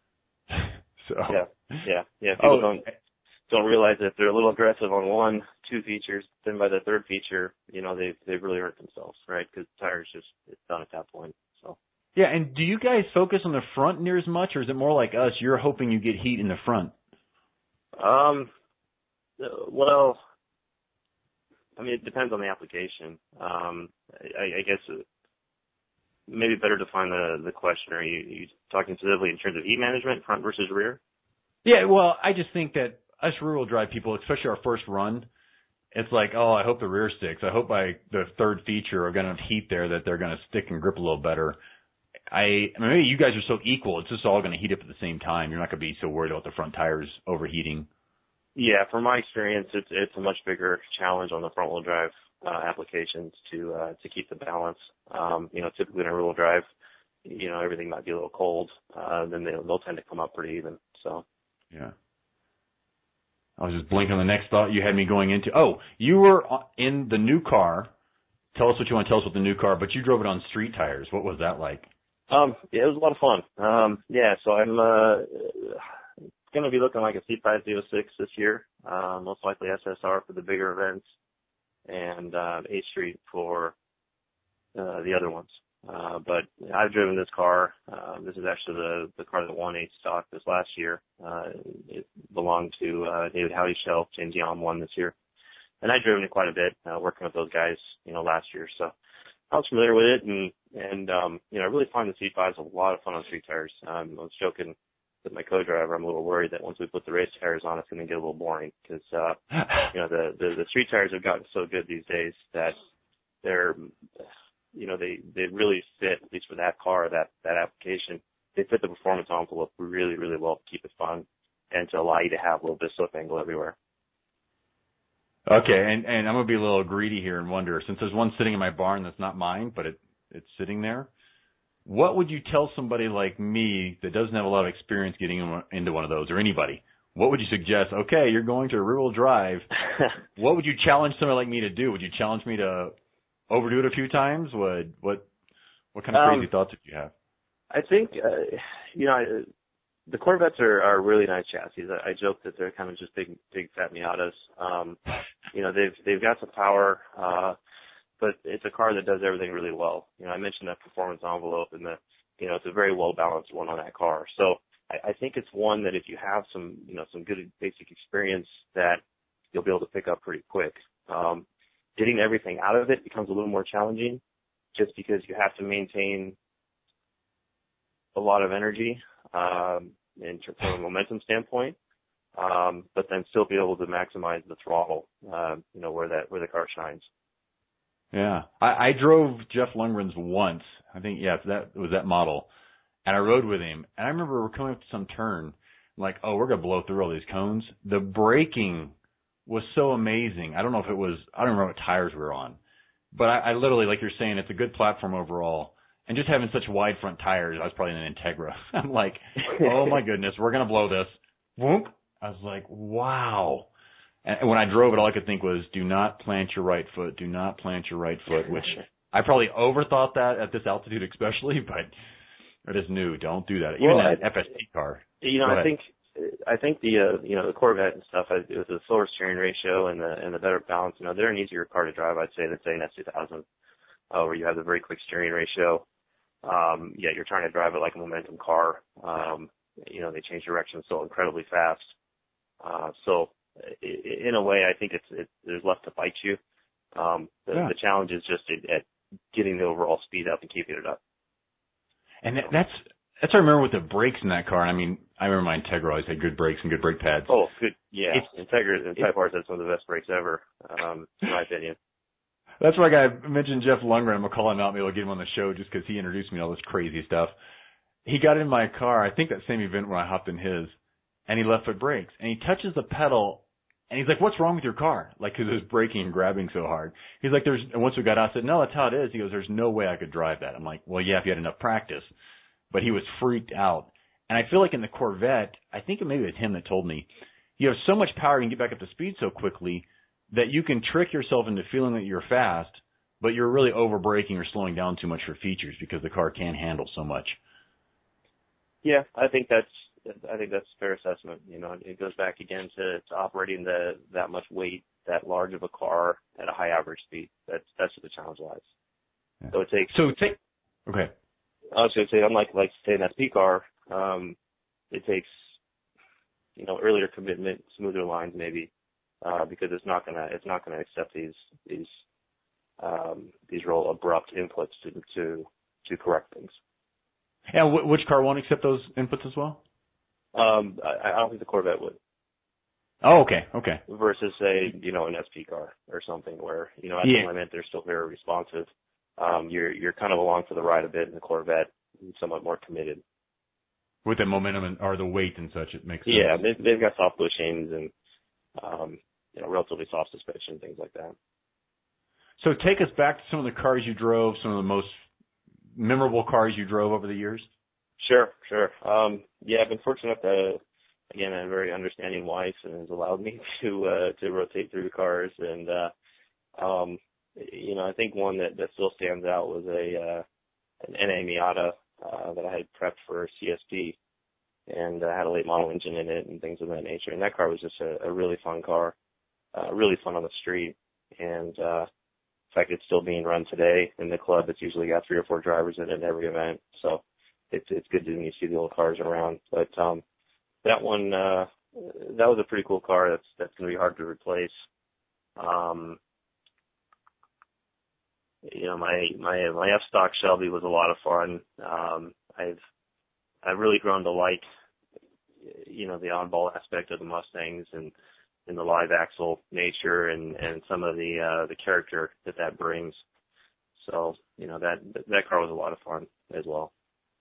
So. Yeah, yeah, yeah. People oh. don't don't realize that if they're a little aggressive on one, two features, then by the third feature, you know, they've they've really hurt themselves, right? Because the tire's just it's done at that point. So. Yeah, and do you guys focus on the front near as much, or is it more like us? You're hoping you get heat in the front. Um. Well, I mean, it depends on the application. Um. I, I guess. Maybe better define the the question. Are you, you talking specifically in terms of heat management, front versus rear? Yeah, well, I just think that us rear-wheel drive people, especially our first run, it's like, oh, I hope the rear sticks. I hope by the third feature are going to have heat there that they're going to stick and grip a little better. I, I mean, maybe you guys are so equal, it's just all going to heat up at the same time. You're not going to be so worried about the front tires overheating. Yeah, from my experience, it's it's a much bigger challenge on the front-wheel drive uh, applications to uh, to keep the balance. Um, you know, typically in a rear-wheel drive, you know, everything might be a little cold, uh, then they'll, they'll tend to come up pretty even. So. Yeah. I was just blinking on the next thought you had me going into. Oh, you were in the new car. Tell us what you want to tell us about the new car, but you drove it on street tires. What was that like? Um, yeah, it was a lot of fun. Um, yeah, so I'm uh, going to be looking like a C five oh six this year, uh, most likely S S R for the bigger events, and uh, A Street for uh, the other ones. Uh, but I've driven this car. Uh, this is actually the, the car that won eight stock this last year. Uh, it belonged to uh, David Howdy's shelf. James Young won this year. And I've driven it quite a bit, uh, working with those guys, you know, last year. So I was familiar with it, and, and um, you know, I really find the C fives a lot of fun on street tires. Um, I was joking with my co-driver. I'm a little worried that once we put the race tires on, it's going to get a little boring because, uh, you know, the, the, the street tires have gotten so good these days that they're, you know, they, they really fit, at least for that car, that, that application, they fit the performance envelope really, really well to keep it fun and to allow you to have a little bit of slip angle everywhere. Okay, and, and I'm going to be a little greedy here and wonder, since there's one sitting in my barn that's not mine, but it, it's sitting there, what would you tell somebody like me that doesn't have a lot of experience getting into one of those, or anybody? What would you suggest? Okay, you're going to a rear-wheel drive. What would you challenge somebody like me to do? Would you challenge me to overdo it a few times? Would what what kind of crazy um, thoughts did you have? I think uh, you know I, the Corvettes are, are really nice chassis. I, I joke that they're kind of just big big fat Miatas. Um, you know they've they've got some power, uh, but it's a car that does everything really well. You know I mentioned that performance envelope, and the you know it's a very well balanced one on that car. So I, I think it's one that if you have some you know some good basic experience, that you'll be able to pick up pretty quick. Um, Getting everything out of it becomes a little more challenging just because you have to maintain a lot of energy um, in terms from a momentum standpoint. um, but then still be able to maximize the throttle, uh, you know, where that where the car shines. Yeah, I, I drove Jeff Lundgren's once. I think yeah, that it was that model, and I rode with him. And I remember we're coming up to some turn, like, oh, we're gonna blow through all these cones. The braking was so amazing. I don't know if it was, I don't remember what tires we were on, but I, I literally, like you're saying, it's a good platform overall. And just having such wide front tires, I was probably in an Integra. I'm like, oh my goodness, we're gonna blow this. Whoop. I was like, wow. And when I drove it, all I could think was, do not plant your right foot. Do not plant your right foot, which I probably overthought that at this altitude especially, but I just knew, don't do that. Even well, that I, F S T car. You know, Go I ahead. think I think the uh, you know the Corvette and stuff, it was the slower steering ratio and the and the better balance. You know, they're an easier car to drive, I'd say, than say an S two thousand, uh, where you have the very quick steering ratio. Um, yet you're trying to drive it like a momentum car. Um, you know, they change direction so incredibly fast. Uh, so in a way, I think it's, it, there's less to fight you. Um, the, Yeah. the challenge is just at, at getting the overall speed up and keeping it up. And that, that's, that's what I remember with the brakes in that car. I mean, I remember my Integra always had good brakes and good brake pads. Oh, good. Yeah. It's, Integra and Type R's had some of the best brakes ever, um, in my opinion. That's why I mentioned Jeff Lundgren. I'm going to call him out. Maybe I'll get him on the show just because he introduced me to all this crazy stuff. He got in my car, I think that same event when I hopped in his, and he left foot brakes. And he touches the pedal, and he's like, what's wrong with your car? Like, because it was braking and grabbing so hard. He's like, there's, and once we got out, I said, no, that's how it is. He goes, there's no way I could drive that. I'm like, well, yeah, if you had enough practice. But he was freaked out. And I feel like in the Corvette, I think maybe it was him that told me, you have so much power, you can get back up to speed so quickly that you can trick yourself into feeling that you're fast, but you're really over braking or slowing down too much for features because the car can handle so much. Yeah, I think that's I think that's a fair assessment. You know, it goes back again to, to operating the that much weight, that large of a car at a high average speed. That's that's where the challenge lies. Yeah. So it takes. So take. Okay. I was going to say, unlike like say an S P car, um, it takes you know earlier commitment, smoother lines maybe, uh, because it's not gonna it's not gonna accept these these um, these real abrupt inputs to to to correct things. And w- which car won't accept those inputs as well? Um, I, I don't think the Corvette would. Oh, okay, okay. Versus say, you know, an S P car or something where, you know, at Yeah. the limit they're still very responsive. Um, you're you're kind of along for the ride a bit in the Corvette, somewhat more committed. With the momentum and, or the weight and such, it makes sense. Yeah, they, they've got soft bushings and um, you know, relatively soft suspension, things like that. So take us back to some of the cars you drove, some of the most memorable cars you drove over the years. Sure, sure. Um, yeah, I've been fortunate to, again, a very understanding wife and has allowed me to uh, to rotate through the cars. And uh, um, you know, I think one that, that still stands out was a uh, an N A Miata uh, that I had prepped for C S P, and uh, had a late model engine in it and things of that nature. And that car was just a, a really fun car, uh, really fun on the street. And uh, in fact, it's still being run today in the club. It's usually got three or four drivers in it at every event. So it's it's good to when you see the old cars around. But um, that one, uh, that was a pretty cool car. That's that's going to be hard to replace. Um, you know, my my my F stock Shelby was a lot of fun. Um, I've I've really grown to like, you know, the on-ball aspect of the Mustangs and, and the live axle nature and, and some of the uh, the character that that brings. So, you know, that that car was a lot of fun as well.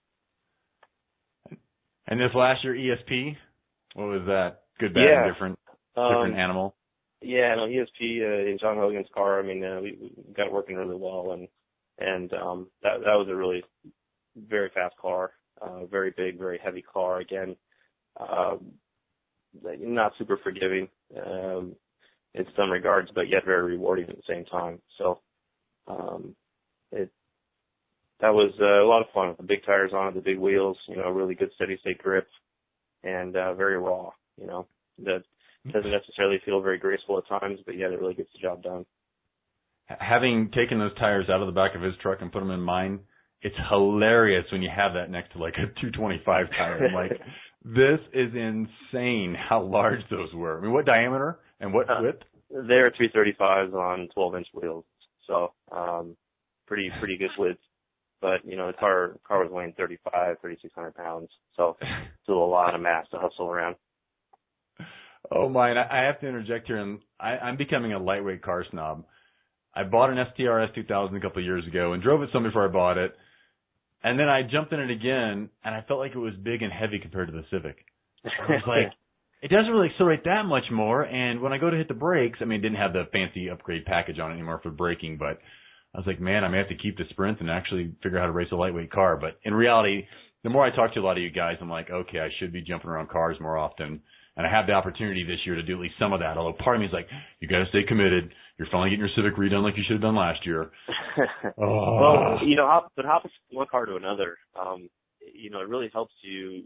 And this last year, E S P, what was that? Good, bad, Yeah. and different, different Um, animal? Yeah, no, E S P uh, in John Hogan's car. I mean, uh, we, we got it working really well, and and um, that that was a really very fast car, uh, very big, very heavy car. Again, uh, not super forgiving um, in some regards, but yet very rewarding at the same time. So um, it that was uh, a lot of fun with the big tires on it, the big wheels, you know, really good steady state grip, and uh, very raw. You know, that doesn't necessarily feel very graceful at times, but yet it really gets the job done. Having taken those tires out of the back of his truck and put them in mine, it's hilarious when you have that next to like a two twenty-five tire. I'm like, this is insane how large those were. I mean, what diameter and what uh, width? They're three thirty-fives on twelve inch wheels, so um, pretty pretty good width. But you know, the car car was weighing thirty-five, thirty-six hundred pounds, so still a lot of mass to hustle around. Oh my! And I have to interject here, and I, I'm becoming a lightweight car snob. I bought an S T R S two thousand a couple of years ago and drove it some before I bought it, and then I jumped in it again, and I felt like it was big and heavy compared to the Civic. I was like, it doesn't really accelerate that much more, and when I go to hit the brakes, I mean, it didn't have the fancy upgrade package on it anymore for braking, but I was like, man, I may have to keep the Sprint and actually figure out how to race a lightweight car. But in reality, the more I talk to a lot of you guys, I'm like, okay, I should be jumping around cars more often. And I have the opportunity this year to do at least some of that. Although part of me is like, you got to stay committed. You're finally getting your Civic redone like you should have done last year. oh. Well, you know, hop, but hop one car to another. Um, you know, it really helps you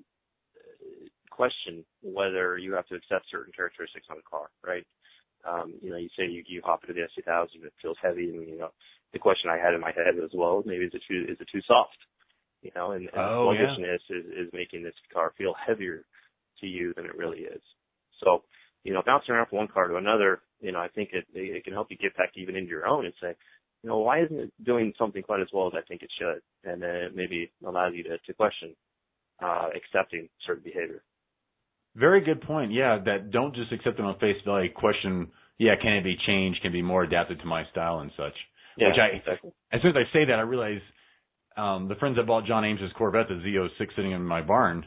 question whether you have to accept certain characteristics on a car, right? Um, you know, you say you, you hop into the S two thousand, it feels heavy, and you know, the question I had in my head was, well, maybe is it too is it too soft? You know, and, and oh, sluggishness yeah. is, is making this car feel heavier to you than it really is. So, you know, bouncing around from one car to another, you know, I think it it can help you get back even into your own and say, you know, why isn't it doing something quite as well as I think it should? And then it maybe allows you to, to question uh, accepting certain behavior. Very good point. Yeah, that don't just accept them on face value. Question, yeah, can it be changed? Can it be more adapted to my style and such? Yeah, Which I, exactly. As soon as I say that, I realize um, the friends that bought John Ames's Corvette, the Z oh six, sitting in my barn.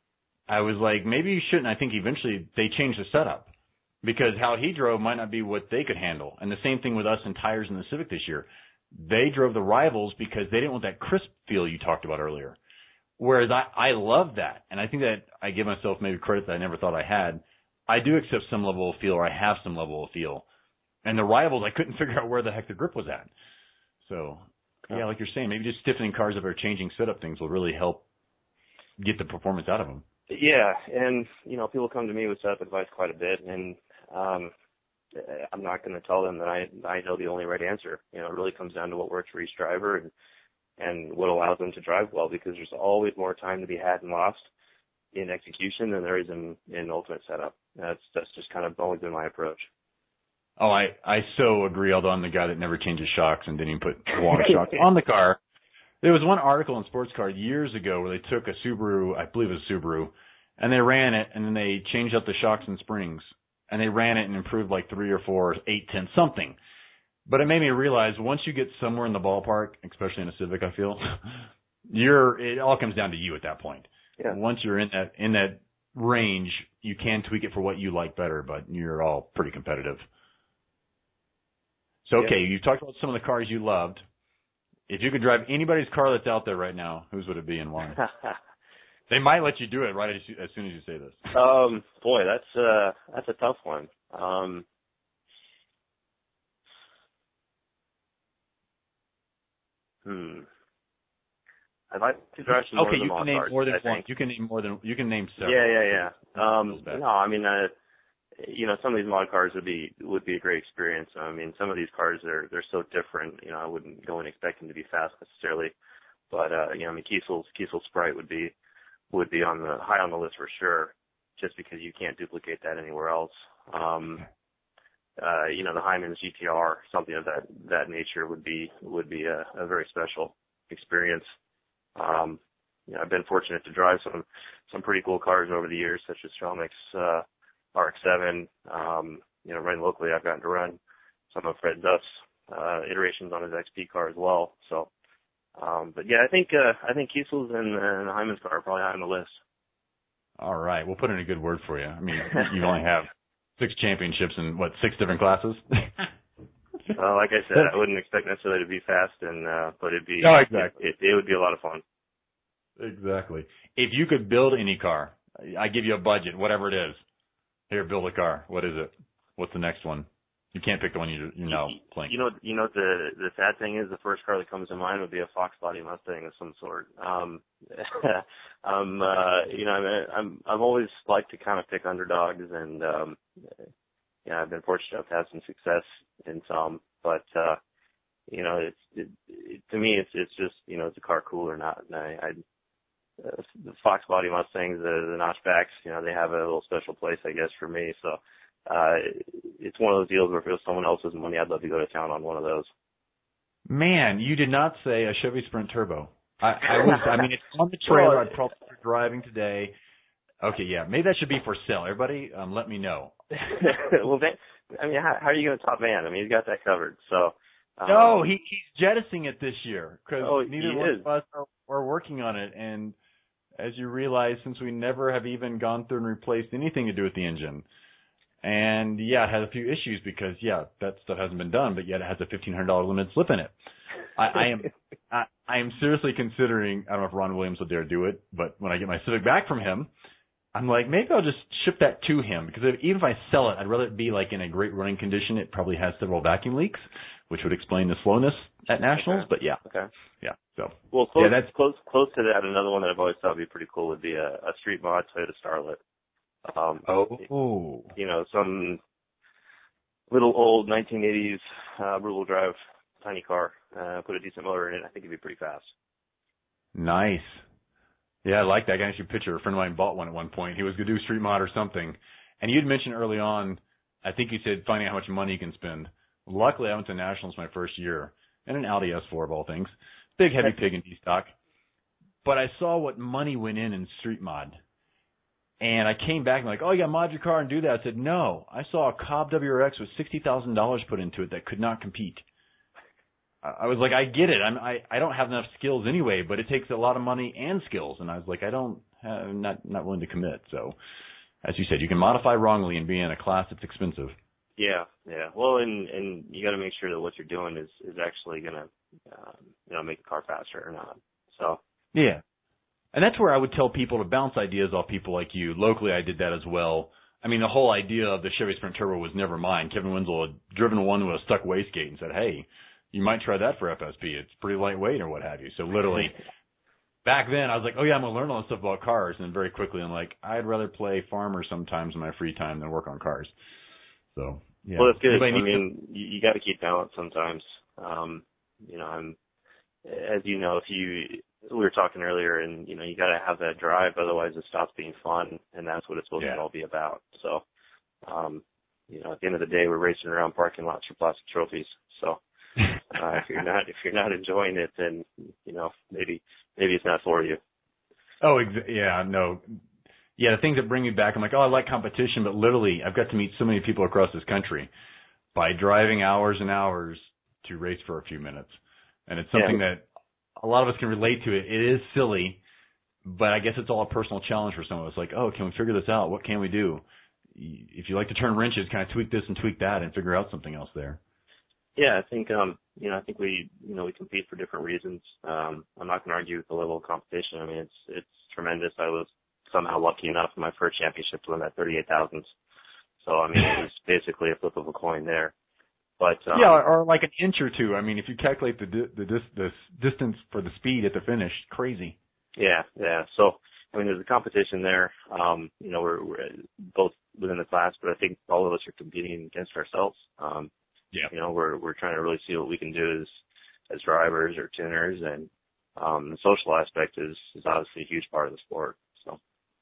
I was like, maybe you shouldn't. I think eventually they changed the setup because how he drove might not be what they could handle. And the same thing with us and tires in the Civic this year. They drove the Rivals because they didn't want that crisp feel you talked about earlier. Whereas I, I love that. And I think that I give myself maybe credit that I never thought I had. I do accept some level of feel, or I have some level of feel. And the Rivals, I couldn't figure out where the heck the grip was at. So, yeah, like you're saying, maybe just stiffening cars if they're changing setup things will really help get the performance out of them. Yeah, and, you know, people come to me with setup advice quite a bit, and um, I'm not going to tell them that I I know the only right answer. You know, it really comes down to what works for each driver and, and what allows them to drive well, because there's always more time to be had and lost in execution than there is in, in ultimate setup. That's that's just kind of always been my approach. Oh, I, I so agree, although I'm the guy that never changes shocks and didn't even put water shocks on the car. There was one article in Sports Car years ago where they took a Subaru, I believe it was a Subaru, and they ran it, and then they changed up the shocks and springs. And they ran it and improved like three or four, eight, ten, something. But it made me realize once you get somewhere in the ballpark, especially in a Civic, I feel, you're, it all comes down to you at that point. Yeah. Once you're in that, in that range, you can tweak it for what you like better, but you're all pretty competitive. So, okay, yeah. you've talked about some of the cars you loved. If you could drive anybody's car that's out there right now, whose would it be and why? They might let you do it right as, you, as soon as you say this. Um, boy, that's uh, that's a tough one. Um, hmm. I'd like to drive some okay, more you can name cars, more than I one. think. You can name more than you can name several. Yeah, yeah, yeah. Um, no, I mean, uh, you know, some of these mod cars would be would be a great experience. I mean, some of these cars are they're so different. You know, I wouldn't go and expect them to be fast necessarily, but uh, you know, I mean, Kiesel's Kiesel Sprite would be would be on the high on the list for sure, just because you can't duplicate that anywhere else. Um, uh, you know, the Hyman's G T R, something of that that nature would be would be a, a very special experience. Um, you know, I've been fortunate to drive some some pretty cool cars over the years, such as Stromic's uh, R X seven. Um, you know, running locally, I've gotten to run some of Fred Duff's uh, iterations on his X P car as well. So, um, but yeah, I think uh, I think Kiesel's and, and the Hyman's car are probably high on the list. All right, we'll put in a good word for you. I mean, you only have six championships in what, six different classes? Uh, like I said, I wouldn't expect necessarily to be fast, and uh, but it'd be no, exactly. it, it, it would be a lot of fun. Exactly. If you could build any car, I give you a budget, whatever it is. Here, build a car. What is it? What's the next one? You can't pick the one you you know playing. You know, you know what the the sad thing is. The first car that comes to mind would be a Fox Body Mustang of some sort. Um, um, uh, you know, I'm, I'm I've always liked to kind of pick underdogs, and um, yeah, I've been fortunate to have some success in some. But uh, you know, it's it, it, to me, it's it's just you know, is the car cool or not? And I, I uh, the Fox Body Mustangs, the, the notchbacks, you know, they have a little special place, I guess, for me. So. Uh, it's one of those deals where if it was someone else's money, I'd love to go to town on one of those. Man, you did not say a Chevy Sprint Turbo. I, I was, I mean, it's on the trailer. Well, I'd probably be driving today. Okay, yeah, maybe that should be for sale. Everybody, um, let me know. Well, Van, I mean, how, how are you going to top Van? I mean, he's got that covered. So. Um, no, he, he's jettisoning it this year because oh, neither one of us are, are working on it. And as you realize, since we never have even gone through and replaced anything to do with the engine, and yeah, it has a few issues because yeah, that stuff hasn't been done, but yet it has a fifteen hundred dollars limited slip in it. I, I am, I, I am seriously considering. I don't know if Ron Williams will dare do it, but when I get my Civic back from him, I'm like, maybe I'll just ship that to him because if, even if I sell it, I'd rather it be like in a great running condition. It probably has several vacuum leaks, which would explain the slowness at nationals. Okay. But yeah, okay, yeah. So well, close, yeah, that's close, close to that. Another one that I've always thought would be pretty cool would be a, a street mod Toyota Starlet. Um, oh, you know, some little old nineteen eighties uh, rear-wheel drive tiny car. Uh, put a decent motor in it. I think it'd be pretty fast. nice. Yeah, I like that. I can actually picture a friend of mine bought one at one point. He was going to do street mod or something. And you'd mentioned early on, I think you said finding out how much money you can spend. Luckily, I went to Nationals my first year and an Audi S four of all things. Big, heavy pig in D-stock. But I saw what money went in in street mod. And I came back and like, oh, you got to mod your car and do that. I said, no. I saw a Cobb W R X with sixty thousand dollars put into it that could not compete. I was like, I get it. I'm, I I don't have enough skills anyway, but it takes a lot of money and skills. And I was like, I don't, have, I'm not not willing to commit. So, as you said, you can modify wrongly and be in a class that's expensive. Yeah, yeah. Well, and and you got to make sure that what you're doing is is actually gonna, um, you know, make the car faster or not. So. Yeah, and that's where I would tell people to bounce ideas off people like you. Locally, I did that as well. I mean, the whole idea of the Chevy Sprint Turbo was never mine. Kevin Winslow had driven one with a stuck wastegate and said, hey, you might try that for F S P. It's pretty lightweight or what have you. So literally, back then I was like, oh yeah, I'm going to learn all this stuff about cars. And then very quickly I'm like, I'd rather play farmer sometimes in my free time than work on cars. So, yeah. Well, that's good. Anybody I mean, to- you, you got to keep balance sometimes. Um, you know, I'm, as you know, if you, we were talking earlier and, you know, you got to have that drive. Otherwise it stops being fun. And that's what it's supposed yeah. to all be about. So, um, you know, at the end of the day, we're racing around parking lots for plastic trophies. So, Uh, if you're not if you're not enjoying it, then you know maybe maybe it's not for you. Oh, ex- yeah, no, yeah. The things that bring me back, I'm like, oh, I like competition, but literally, I've got to meet so many people across this country by driving hours and hours to race for a few minutes, and it's something yeah. that a lot of us can relate to. It it is silly, but I guess it's all a personal challenge for some of us. Like, oh, can we figure this out? What can we do? If you like to turn wrenches, kind of tweak this and tweak that, and figure out something else there. Yeah, I think um, you know, I think we, you know, we compete for different reasons. Um, I'm not going to argue with the level of competition. I mean, it's it's tremendous. I was somehow lucky enough in my first championship to win that thirty-eight thousandth. So I mean, it was basically a flip of a coin there. But um, yeah, or like an inch or two. I mean, if you calculate the di- the dis- the distance for the speed at the finish, crazy. Yeah, yeah. So I mean, there's a competition there. Um, you know, we're, we're both within the class, but I think all of us are competing against ourselves. Um, Yeah. You know, we're we're trying to really see what we can do as as drivers or tuners, and um, the social aspect is is obviously a huge part of the sport. So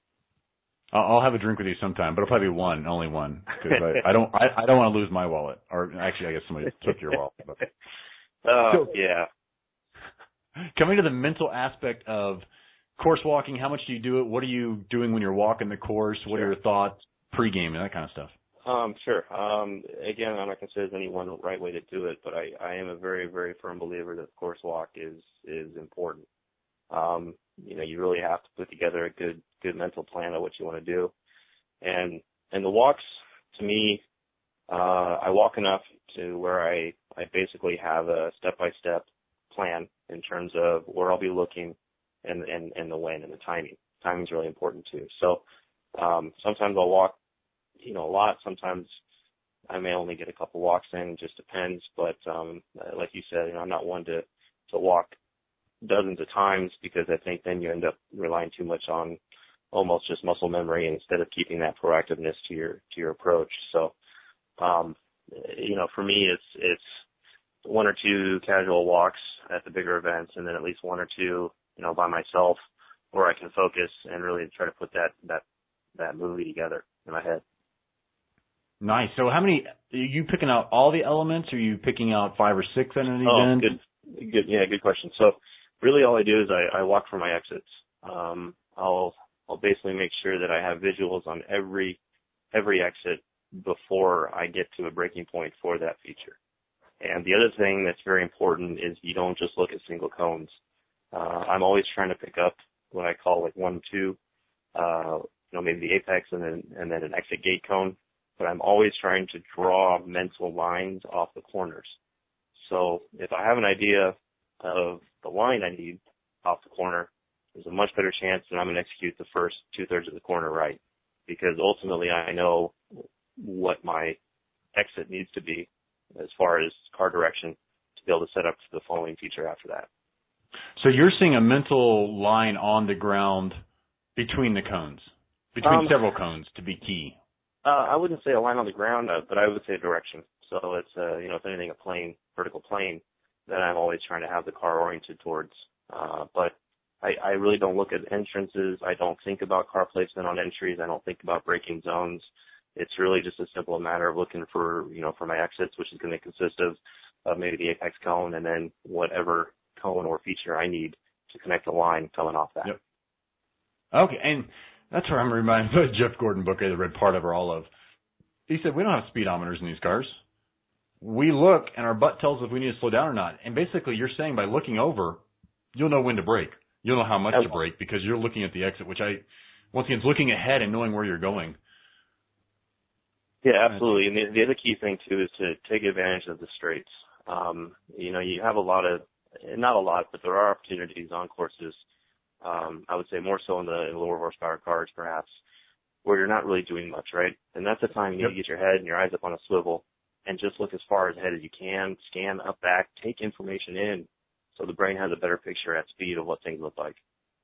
I'll have a drink with you sometime, but it'll probably be one, only one, because I, I don't I, I don't want to lose my wallet. Or actually, I guess somebody took your wallet. But. Oh so, yeah. Coming to the mental aspect of course walking, how much do you do it? What are you doing when you're walking the course? What Sure. are your thoughts pre-game and that kind of stuff? Um, sure. Um, again, I'm not going to say there's any one right way to do it, but I, I am a very, very firm believer that course walk is, is important. Um, you know, you really have to put together a good, good mental plan of what you want to do. And, and the walks, to me, uh, I walk enough to where I, I basically have a step-by-step plan in terms of where I'll be looking and, and, and the when and the timing. Timing is really important too. So, um, sometimes I'll walk, you know, a lot. Sometimes I may only get a couple walks in. It just depends. But um, like you said, you know, I'm not one to to walk dozens of times because I think then you end up relying too much on almost just muscle memory instead of keeping that proactiveness to your to your approach. So, um, you know, for me, it's it's one or two casual walks at the bigger events, and then at least one or two, you know, by myself, where I can focus and really try to put that that that movie together in my head. Nice. So how many, are you picking out all the elements, or are you picking out five or six at an oh, event? Good, good, yeah, good question. So really all I do is I, I walk for my exits. Um, I'll, I'll basically make sure that I have visuals on every every exit before I get to a breaking point for that feature. And the other thing that's very important is you don't just look at single cones. Uh, I'm always trying to pick up what I call like one, two, uh, you know, maybe the apex and then and then an exit gate cone. But I'm always trying to draw mental lines off the corners. So if I have an idea of the line I need off the corner, there's a much better chance that I'm going to execute the first two-thirds of the corner right, because ultimately I know what my exit needs to be as far as car direction to be able to set up the following feature after that. So you're seeing a mental line on the ground between the cones, between um, several cones to be key. Uh, I wouldn't say a line on the ground, uh, but I would say direction. So it's, uh, you know, if anything, a plane, vertical plane, then I'm always trying to have the car oriented towards. Uh, but I, I really don't look at entrances. I don't think about car placement on entries. I don't think about braking zones. It's really just a simple matter of looking for, you know, for my exits, which is going to consist of uh, maybe the apex cone and then whatever cone or feature I need to connect a line coming off that. Yep. Okay, and that's where I'm reminded of the Jeff Gordon book I read part of or all of. He said, we don't have speedometers in these cars. We look, and our butt tells us if we need to slow down or not. And basically, you're saying by looking over, you'll know when to brake. You'll know how much to brake because you're looking at the exit, which I, once again, is looking ahead and knowing where you're going. Yeah, absolutely. And the, the other key thing, too, is to take advantage of the straights. Um, you know, you have a lot of, not a lot, but there are opportunities on courses, um, I would say more so in the in lower horsepower cars, perhaps, where you're not really doing much, right? And that's the time you need Yep. to get your head and your eyes up on a swivel and just look as far ahead as you can, scan up, back, take information in so the brain has a better picture at speed of what things look like.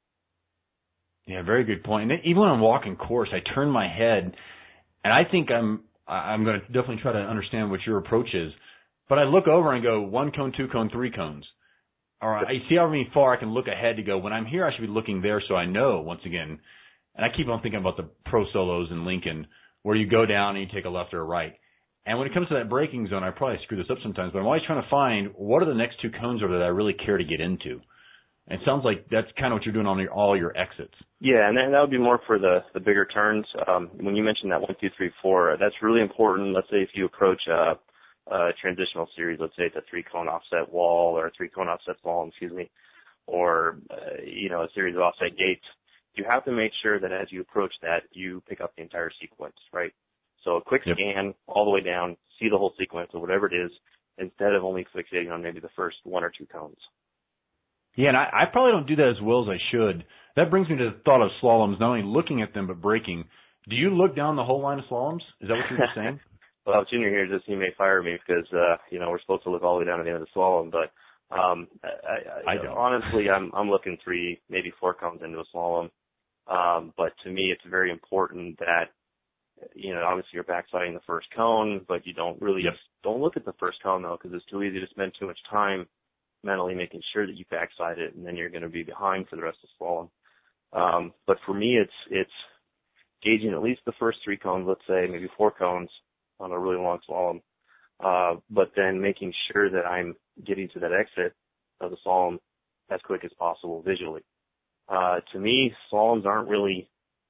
Yeah, very good point. And even when I'm walking course, I turn my head, and I think I'm I'm going to definitely try to understand what your approach is. But I look over and go one cone, two cone, three cones. Or I see how many far I can look ahead to go. When I'm here, I should be looking there so I know, once again. And I keep on thinking about the Pro Solos in Lincoln, where you go down and you take a left or a right. And when it comes to that braking zone, I probably screw this up sometimes, but I'm always trying to find what are the next two cones over that I really care to get into. And it sounds like that's kind of what you're doing on your, all your exits. Yeah, and that would be more for the, the bigger turns. Um, when you mentioned that one, two, three, four, that's really important. Let's say if you approach a, a transitional series, let's say it's a three-cone offset wall or a three-cone offset wall, excuse me, or, uh, you know, a series of offset gates, you have to make sure that as you approach that, you pick up the entire sequence, right? So a quick Yep. scan all the way down, see the whole sequence or whatever it is, instead of only fixating on maybe the first one or two cones. Yeah, and I, I probably don't do that as well as I should. That brings me to the thought of slaloms, not only looking at them but braking. Do you look down the whole line of slaloms? Is that what you're just saying? Well, Junior here just he may fire me because uh, you know we're supposed to look all the way down to the end of the slalom, but um, I, I, I don't. honestly, I'm I'm looking three, maybe four cones into a slalom. Um, but to me, it's very important that you know obviously you're backsliding the first cone, but you don't really Yep. don't look at the first cone though because it's too easy to spend too much time mentally making sure that you backside it, and then you're going to be behind for the rest of the slalom. Um, but for me, it's it's gauging at least the first three cones, let's say maybe four cones on a really long slalom, uh, but then making sure that I'm getting to that exit of the slalom as quick as possible visually. Uh, to me, slaloms aren't really.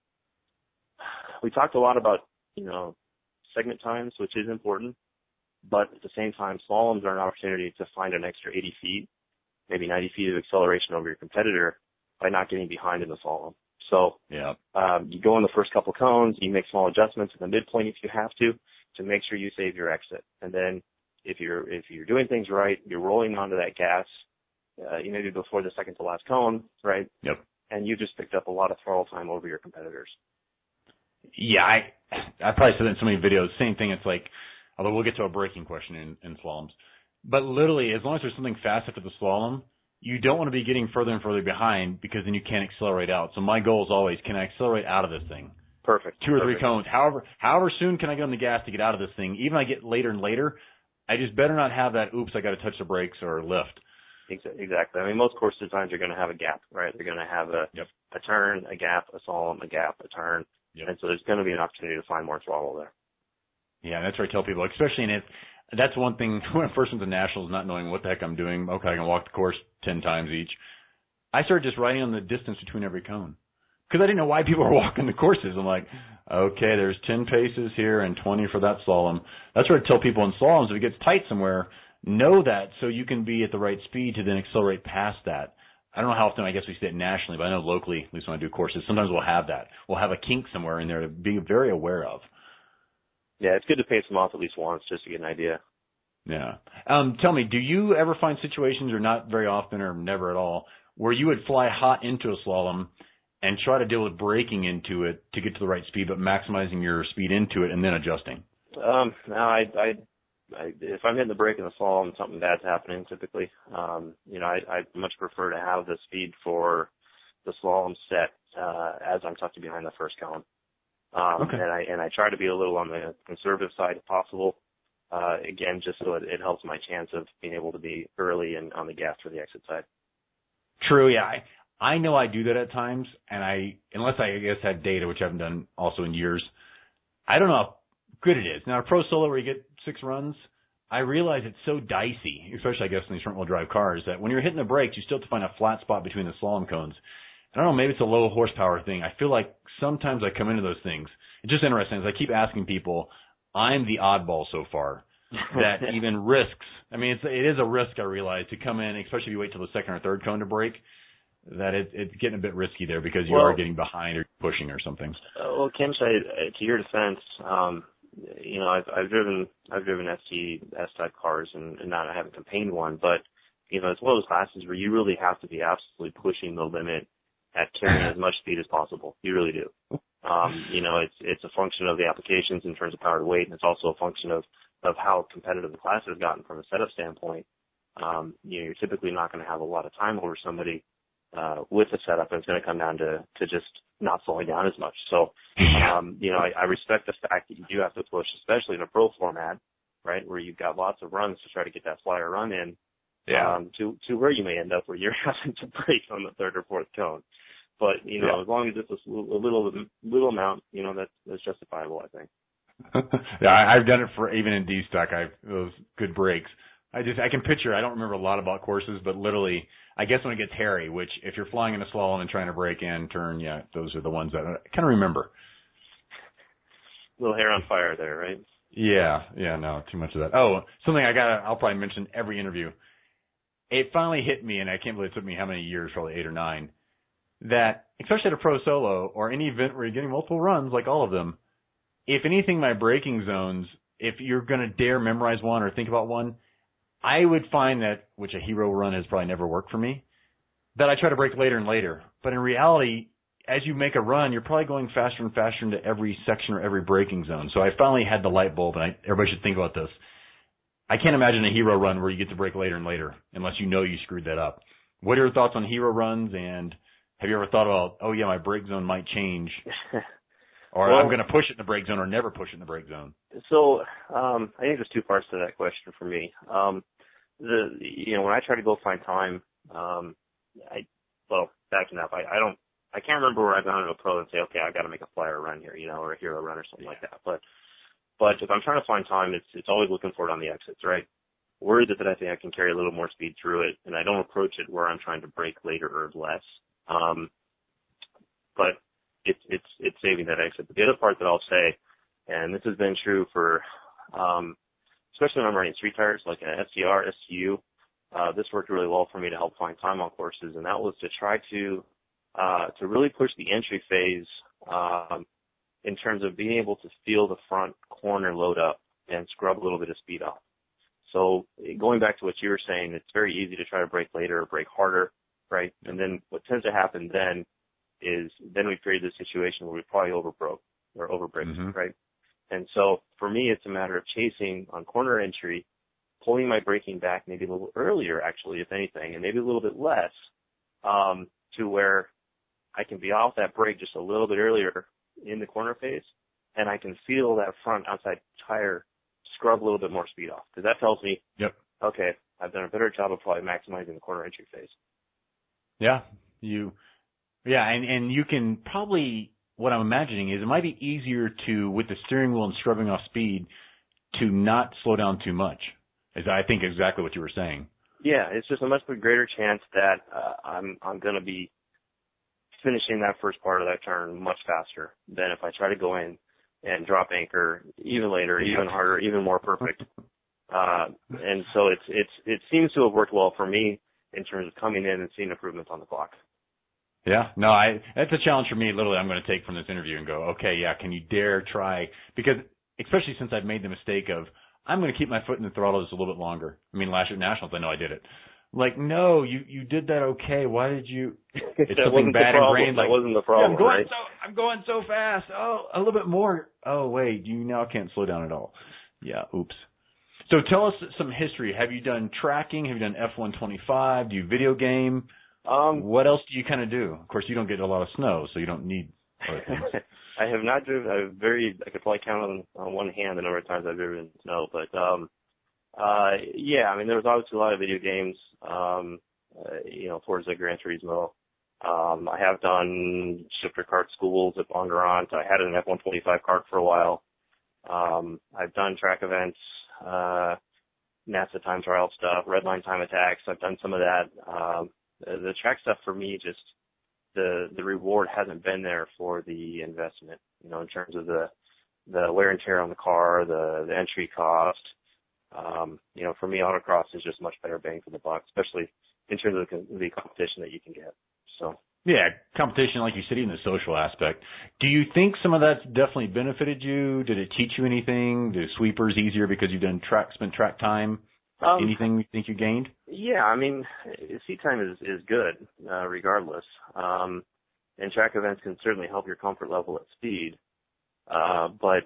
We talked a lot about you know segment times, which is important. But at the same time, slaloms are an opportunity to find an extra eighty feet, maybe ninety feet of acceleration over your competitor by not getting behind in the slalom. So yeah. um, you go in the first couple cones, you make small adjustments in the midpoint if you have to, to make sure you save your exit. And then if you're if you're doing things right, you're rolling onto that gas, uh, you maybe before the second to last cone, right? Yep. And you just picked up a lot of throttle time over your competitors. Yeah, I I probably said that in so many videos. Same thing. It's like, although we'll get to a braking question in, in slaloms. But literally, as long as there's something fast after the slalom, you don't want to be getting further and further behind because then you can't accelerate out. So my goal is always, can I accelerate out of this thing? Perfect. Two or Perfect. three cones. However however soon can I get on the gas to get out of this thing? Even if I get later and later, I just better not have that, oops, I got to touch the brakes or lift. Exactly. I mean, most course designs are going to have a gap, right? They're going to have a, yep. a turn, a gap, a slalom, a gap, a turn. Yep. And so there's going to be an opportunity to find more throttle there. Yeah, that's what I tell people, especially in it. That's one thing when I first went to nationals, not knowing what the heck I'm doing. Okay, I can walk the course ten times each. I started just writing on the distance between every cone. because I didn't know why people were walking the courses. I'm like, okay, there's ten paces here and twenty for that slalom. That's what I tell people in slaloms. If it gets tight somewhere, know that so you can be at the right speed to then accelerate past that. I don't know how often I guess we see it nationally, but I know locally, at least when I do courses, sometimes we'll have that. We'll have a kink somewhere in there to be very aware of. Yeah, it's good to pace them off at least once just to get an idea. Yeah. Um, tell me, do you ever find situations, or not very often or never at all, where you would fly hot into a slalom and try to deal with braking into it to get to the right speed, but maximizing your speed into it and then adjusting? Um, no, I, I I, if I'm hitting the brake in the slalom, something bad's happening typically. Um, you know, I, I much prefer to have the speed for the slalom set uh, as I'm tucked behind the first cone. Um, okay. And I and I try to be a little on the conservative side if possible. Uh, again, just so it, it helps my chance of being able to be early and on the gas for the exit side. True, yeah. I, I know I do that at times, and I, unless I, I guess had data, which I haven't done also in years, I don't know how good it is. Now, a pro solo where you get six runs, I realize it's so dicey, especially I guess in these front wheel drive cars, that when you're hitting the brakes, you still have to find a flat spot between the slalom cones. I don't know, maybe it's a low horsepower thing. I feel like sometimes I come into those things. It's just interesting as I keep asking people, I'm the oddball so far that even risks. I mean, it's, it is a risk, I realize, to come in, especially if you wait till the second or third cone to brake, that it, it's getting a bit risky there because you well, are getting behind or pushing or something. Uh, well, Kim, I, to your defense, um, you know, I've, I've driven I've driven S T S type cars and, and not I haven't campaigned one, but you know, it's one of those classes where you really have to be absolutely pushing the limit at carrying as much speed as possible. You really do. Um, you know, it's it's a function of the applications in terms of power to weight, and it's also a function of of how competitive the class has gotten from a setup standpoint. Um, you know, you're typically not going to have a lot of time over somebody uh, with the setup, and it's going to come down to to just not slowing down as much. So, um, you know, I, I respect the fact that you do have to push, especially in a pro format, right, where you've got lots of runs to try to get that flyer run in. Yeah. Um, to to where you may end up where you're having to brake on the third or fourth cone. But, you know, yeah. as long as it's a little, a little, little amount, you know, that's, that's justifiable, I think. yeah, I, I've done it for, even in D-Stock, I've, those good breaks. I just, I can picture, I don't remember a lot about courses, but literally, I guess when it gets hairy, which if you're flying in a slalom and trying to brake in, turn, yeah, those are the ones that I kind of remember. A little hair on fire there, right? Yeah, yeah, no, too much of that. Oh, something I gotta, I'll probably mention every interview. It finally hit me, and I can't believe it took me how many years, probably eight or nine, that, especially at a pro solo or any event where you're getting multiple runs, like all of them, if anything, my braking zones, if you're going to dare memorize one or think about one, I would find that, which a hero run has probably never worked for me, that I try to brake later and later. But in reality, as you make a run, you're probably going faster and faster into every section or every braking zone. So I finally had the light bulb, and I, everybody should think about this. I can't imagine a hero run where you get to brake later and later unless you know you screwed that up. What are your thoughts on hero runs, and have you ever thought about, oh, yeah, my brake zone might change, or well, I'm going to push it in the brake zone or never push it in the brake zone? So um, I think there's two parts to that question for me. Um, the you know, when I try to go find time, um, I well, backing up, I, I don't, I can't remember where I've gone to a pro and say, okay, I've got to make a flyer run here, you know, or a hero run or something like that. But but if I'm trying to find time, it's it's always looking for it on the exits, right? Where is it that I think I can carry a little more speed through it, and I don't approach it where I'm trying to brake later or less. Um, but it's, it's, it's saving that exit. But the other part that I'll say, and this has been true for, um, especially when I'm running street tires, like an S T R, S T U, uh, this worked really well for me to help find time on courses, and that was to try to, uh, to really push the entry phase, um, in terms of being able to feel the front corner load up and scrub a little bit of speed off. So going back to what you were saying, it's very easy to try to brake later or brake harder, right? And then what tends to happen then is then we create this situation where we probably overbroke or overbraked, mm-hmm. right? And so for me, it's a matter of chasing on corner entry, pulling my braking back maybe a little earlier, actually, if anything, and maybe a little bit less, um, to where I can be off that brake just a little bit earlier in the corner phase, and I can feel that front outside tire scrub a little bit more speed off, because that tells me, yep, okay, I've done a better job of probably maximizing the corner entry phase. Yeah, you, yeah, and, and you can probably, what I'm imagining is it might be easier to, with the steering wheel and scrubbing off speed, to not slow down too much, is I think exactly what you were saying. Yeah, it's just a much greater chance that uh, I'm I'm going to be finishing that first part of that turn much faster than if I try to go in and drop anchor even later, even harder, even more perfect. Uh, and so it's, it's, it seems to have worked well for me in terms of coming in and seeing improvements on the clock. Yeah, no, I, that's a challenge for me. Literally, I'm going to take from this interview and go, okay, yeah, can you dare try? Because especially since I've made the mistake of, I'm going to keep my foot in the throttle just a little bit longer. I mean, last year at Nationals, I know I did it. Like, no, you, you did that okay. Why did you? It's something bad ingrained. Like, that wasn't the problem. Yeah, I'm going right? so, I'm going so fast. Oh, a little bit more. Oh, wait, you now can't slow down at all. Yeah, oops. So tell us some history. Have you done tracking? Have you done F one twenty-five? Do you video game? Um, what else do you kind of do? Of course, you don't get a lot of snow, so you don't need other things. I have not driven. I've very. I could probably count on, on one hand the number of times I've driven in snow. But um, uh, yeah, I mean, there was obviously a lot of video games. Um, uh, you know, Forza Gran Turismo. Um, I have done shifter kart schools at Bondurant. I had an F one twenty-five kart for a while. Um, I've done track events, uh, NASA time trial stuff, redline time attacks. I've done some of that. Um, the, the track stuff for me just. the the reward hasn't been there for the investment, you know, in terms of the the wear and tear on the car, the the entry cost. Um, you know, for me, autocross is just much better bang for the buck, especially in terms of the, the competition that you can get. So yeah, competition, like you said, even the social aspect. Do you think some of that's definitely benefited you? Did it teach you anything? Do sweepers easier because you've done track, spent track time? Um, Anything you think you gained? Yeah, I mean, seat time is, is good, uh, regardless. Um, and track events can certainly help your comfort level at speed. Uh, but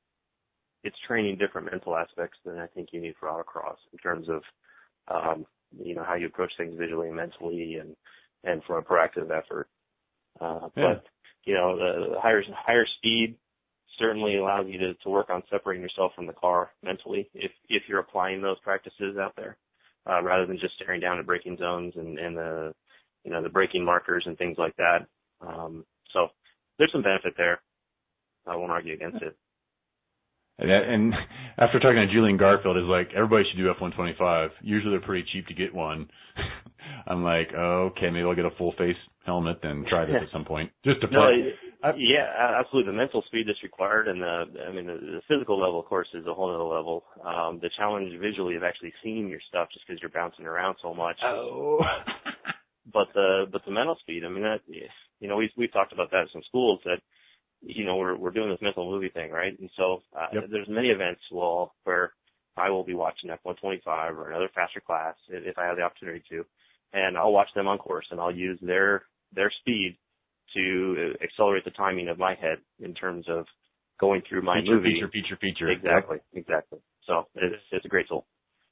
it's training different mental aspects than I think you need for autocross in terms of, um, you know, how you approach things visually and mentally and, and for a proactive effort. Uh, yeah. But, you know, the, the higher, higher speed certainly allows you to, to work on separating yourself from the car mentally if, if you're applying those practices out there, uh, rather than just staring down at braking zones and, and the, you know, the braking markers and things like that. Um, so there's some benefit there. I won't argue against it. And, and after talking to Julian Garfield, is like, everybody should do F one twenty-five. Usually they're pretty cheap to get one. I'm like, oh, okay, maybe I'll get a full face helmet and try this at some point. Just to play. No, yeah, absolutely. The mental speed that's required and the, I mean, the, the physical level, of course, is a whole other level. Um, the challenge visually of actually seeing your stuff just because you're bouncing around so much. Oh. but the, but the mental speed, I mean, that, you know, we've, we've talked about that in some schools that, you know, we're, we're doing this mental movie thing, right? And so, uh, yep. There's many events well, where I will be watching F one twenty-five or another faster class if, if I have the opportunity to, and I'll watch them on course and I'll use their, their speed to accelerate the timing of my head in terms of going through my feature, movie. Feature, feature, feature. Exactly, yep. exactly. So it's, it's a great tool.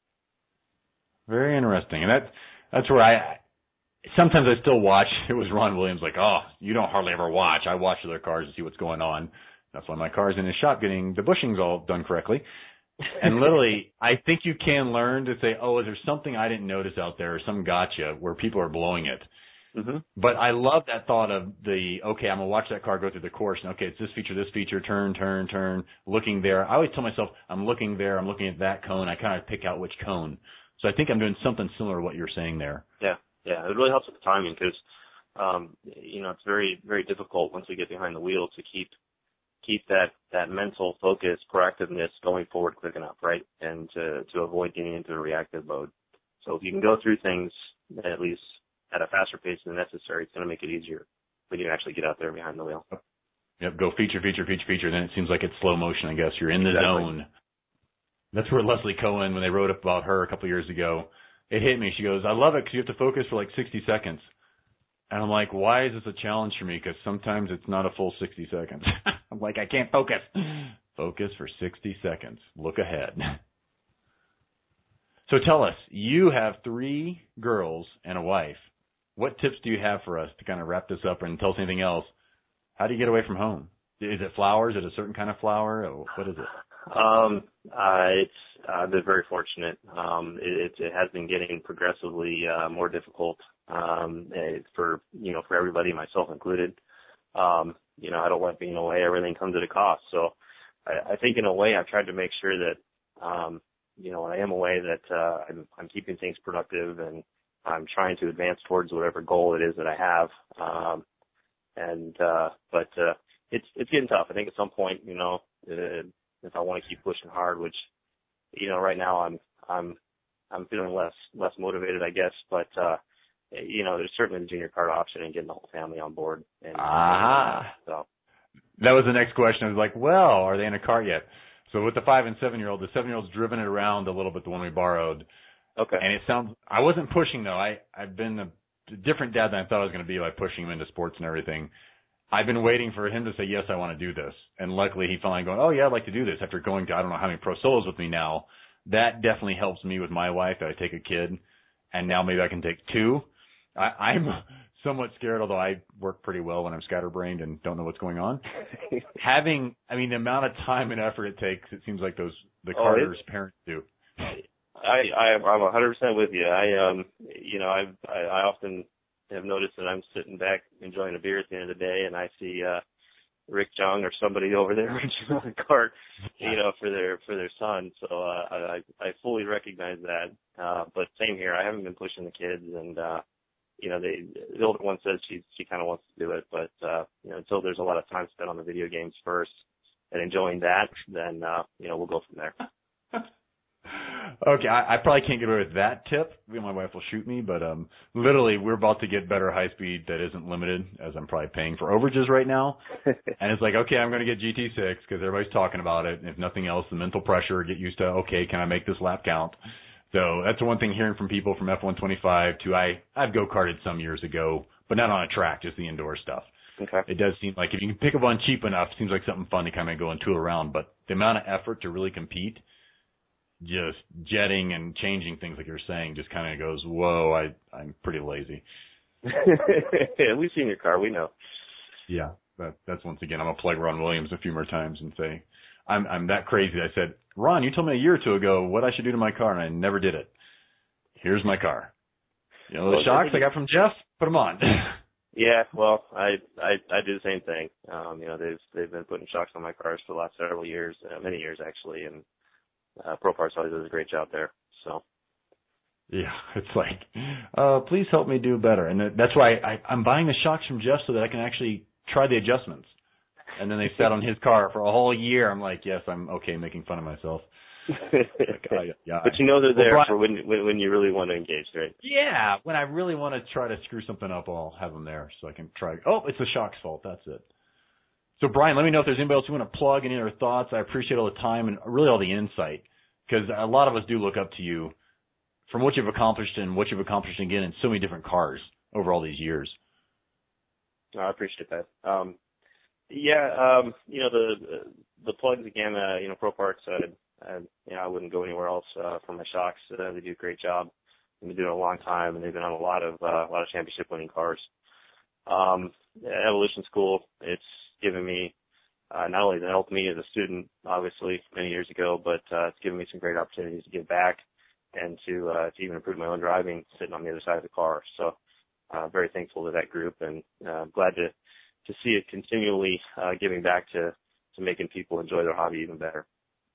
Very interesting. And that's, that's where I, sometimes I still watch. It was Ron Williams like, oh, you don't hardly ever watch. I watch other cars to see what's going on. That's why my car's in his shop getting the bushings all done correctly. And literally, I think you can learn to say, oh, is there something I didn't notice out there or some gotcha where people are blowing it? Mm-hmm. But I love that thought of the, okay, I'm going to watch that car go through the course. And okay, it's this feature, this feature, turn, turn, turn, looking there. I always tell myself, I'm looking there, I'm looking at that cone. I kind of pick out which cone. So I think I'm doing something similar to what you're saying there. Yeah. Yeah, it really helps with the timing because, um, you know, it's very, very difficult once we get behind the wheel to keep keep that, that mental focus, proactiveness going forward quick enough, right? And to, to avoid getting into a reactive mode. So if you can go through things at least at a faster pace than necessary, it's going to make it easier when you actually get out there behind the wheel. Yep, go feature, feature, feature, feature. Then it seems like it's slow motion, I guess. You're in the exactly. zone. That's where Leslie Cohen, when they wrote about her a couple of years ago, it hit me. She goes, I love it because you have to focus for like sixty seconds. And I'm like, why is this a challenge for me? Because sometimes it's not a full sixty seconds. I'm like, I can't focus. Focus for sixty seconds. Look ahead. So tell us, you have three girls and a wife. What tips do you have for us to kind of wrap this up and tell us anything else? How do you get away from home? Is it flowers? Is it a certain kind of flower? Or what is it? Um, uh, it's, I've been very fortunate. Um, it, it has been getting progressively, uh, more difficult, um, for, you know, for everybody, myself included. Um, you know, I don't like being away. Everything comes at a cost. So I, I think in a way I've tried to make sure that, um, you know, when I am away that, uh, I'm, I'm keeping things productive and I'm trying to advance towards whatever goal it is that I have. Um, And, uh, but, uh, it's, it's getting tough. I think at some point, you know, uh, if I want to keep pushing hard, which, you know, right now I'm, I'm, I'm feeling less, less motivated, I guess, but, uh, you know, there's certainly the junior card option and getting the whole family on board. And, ah, so. That was the next question. I was like, well, are they in a cart yet? So with the five and seven year old, the seven year old's driven it around a little bit, the one we borrowed. Okay. And it sounds, I wasn't pushing though. I, I've been a different dad than I thought I was going to be by pushing him into sports and everything. I've been waiting for him to say, yes, I want to do this. And luckily he finally going, oh yeah, I'd like to do this after going to, I don't know how many pro solos with me now. That definitely helps me with my wife that I take a kid and now maybe I can take two. I, I'm somewhat scared, although I work pretty well when I'm scatterbrained and don't know what's going on. Having, I mean, the amount of time and effort it takes, it seems like those, the oh, Carter's parents do. I, I, I'm one hundred percent with you. I, um, you know, I've, I, I often have noticed that I'm sitting back enjoying a beer at the end of the day and I see, uh, Rick Jung or somebody over there reaching on the cart, you know, for their, for their son. So, uh, I, I fully recognize that. Uh, but same here. I haven't been pushing the kids and, uh, you know, they, the older one says she, she kind of wants to do it, but, uh, you know, until there's a lot of time spent on the video games first and enjoying that, then, uh, you know, we'll go from there. Okay, I, I probably can't get away with that tip. My wife will shoot me, but um, literally, we're about to get better high speed that isn't limited, as I'm probably paying for overages right now. And it's like, okay, I'm going to get G T six because everybody's talking about it. And if nothing else, the mental pressure, get used to, okay, can I make this lap count? So that's the one thing hearing from people from F one twenty-five to I, I've go-karted some years ago, but not on a track, just the indoor stuff. Okay. It does seem like if you can pick up one cheap enough, it seems like something fun to kind of go and tool around. But the amount of effort to really compete, just jetting and changing things like you're saying, just kind of goes, whoa, I, I'm pretty lazy. Yeah, we've seen your car. We know. Yeah, that, that's once again, I'm going to plug Ron Williams a few more times and say, I'm, I'm that crazy. I said, Ron, you told me a year or two ago what I should do to my car, and I never did it. Here's my car. You know, the well, shocks I got from Jeff, put them on. Yeah, well, I, I I do the same thing. Um, you know, they've they've been putting shocks on my cars for the last several years, uh, many years actually, and uh, Pro Parts always does a great job there. So. Yeah, it's like, uh, please help me do better, and that's why I, I'm buying the shocks from Jeff so that I can actually try the adjustments. And then they sat on his car for a whole year. I'm like, yes, I'm okay making fun of myself. Like, I, yeah, but you know they're there well, Brian, for when, when when you really want to engage, right? Yeah, when I really want to try to screw something up, I'll have them there so I can try. Oh, it's the shock's fault. That's it. So, Brian, let me know if there's anybody else who want to plug any other thoughts. I appreciate all the time and really all the insight because a lot of us do look up to you from what you've accomplished and what you've accomplished again in so many different cars over all these years. No, I appreciate that. Um, yeah, um, you know the the plugs again. Uh, you know, Pro Parts. Uh, Uh, you know, I wouldn't go anywhere else uh, for my shocks. Uh, they do a great job. They've been doing it a long time, and they've been on a lot of uh, a lot of championship-winning cars. Um, Evolution School, it's given me uh, not only to help me as a student, obviously many years ago, but uh, it's given me some great opportunities to give back and to uh, to even improve my own driving, sitting on the other side of the car. So, uh, very thankful to that group, and uh, glad to to see it continually uh, giving back to to making people enjoy their hobby even better.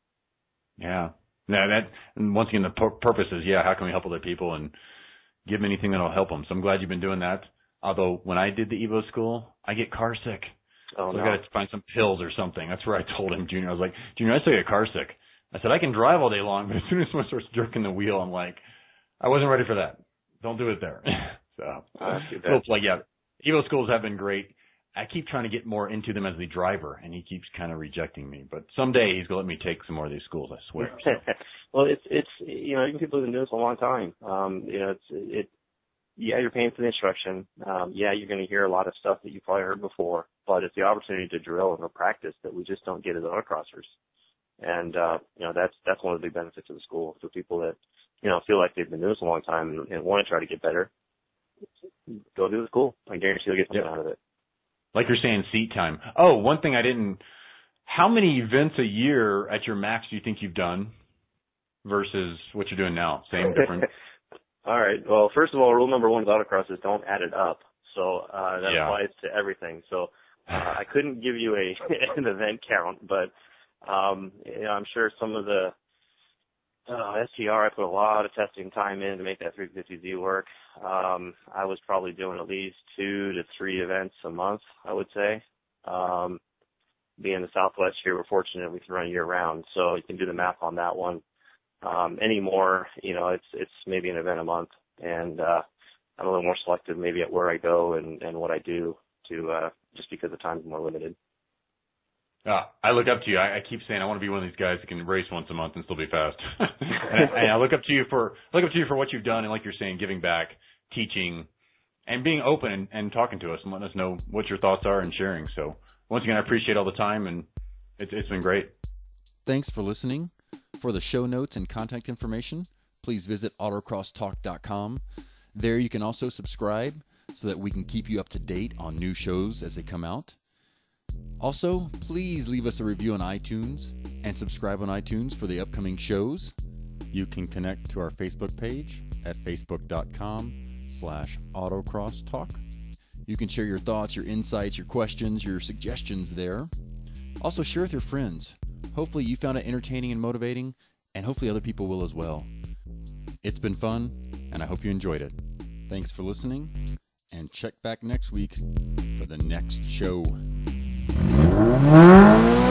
Yeah. No, that, and once again, the pur- purpose is, yeah, how can we help other people and give them anything that'll help them? So I'm glad you've been doing that. Although when I did the Evo school, I get car sick. Oh, so no. I got to find some pills or something. That's where I told him, Junior, I was like, Junior, I still get car sick. I said, I can drive all day long, but as soon as someone starts jerking the wheel, I'm like, I wasn't ready for that. Don't do it there. so, uh, so like, yeah, Evo schools have been great. I keep trying to get more into them as the driver, and he keeps kind of rejecting me. But someday he's going to let me take some more of these schools, I swear. So. Well, it's, it's, you know, even people who've been doing this a long time, um, you know, it's, it, yeah, you're paying for the instruction. Um, yeah, you're going to hear a lot of stuff that you probably heard before, but it's the opportunity to drill and to practice that we just don't get as autocrossers. And, uh, you know, that's, that's one of the big benefits of the school for people that, you know, feel like they've been doing this a long time and, and want to try to get better. Go do the school. I guarantee you'll get something yep. out of it. Like you're saying, seat time. Oh, one thing I didn't, how many events a year at your max do you think you've done versus what you're doing now? Same, different? All right. Well, first of all, rule number one with autocross is don't add it up. So uh, that yeah. applies to everything. So uh, I couldn't give you a an event count, but um, you know, I'm sure some of the Uh, S T R, I put a lot of testing time in to make that three fifty Z work. Um, I was probably doing at least two to three events a month, I would say. Um, being the Southwest here, we're fortunate we can run year round, so you can do the math on that one. Um, anymore, you know, it's it's maybe an event a month, and uh, I'm a little more selective maybe at where I go and, and what I do to uh, just because the time's more limited. Uh, I look up to you. I, I keep saying I want to be one of these guys that can race once a month and still be fast. and, I, and I look up to you for look up to you for what you've done, and like you're saying, giving back, teaching, and being open and, and talking to us and letting us know what your thoughts are and sharing. So once again, I appreciate all the time, and it's it's been great. Thanks for listening. For the show notes and contact information, please visit autocross talk dot com. There you can also subscribe so that we can keep you up to date on new shows as they come out. Also, please leave us a review on iTunes and subscribe on iTunes for the upcoming shows. You can connect to our Facebook page at facebook.com slash autocrosstalk. You can share your thoughts, your insights, your questions, your suggestions there. Also, share with your friends. Hopefully you found it entertaining and motivating, and hopefully other people will as well. It's been fun, and I hope you enjoyed it. Thanks for listening, and check back next week for the next show.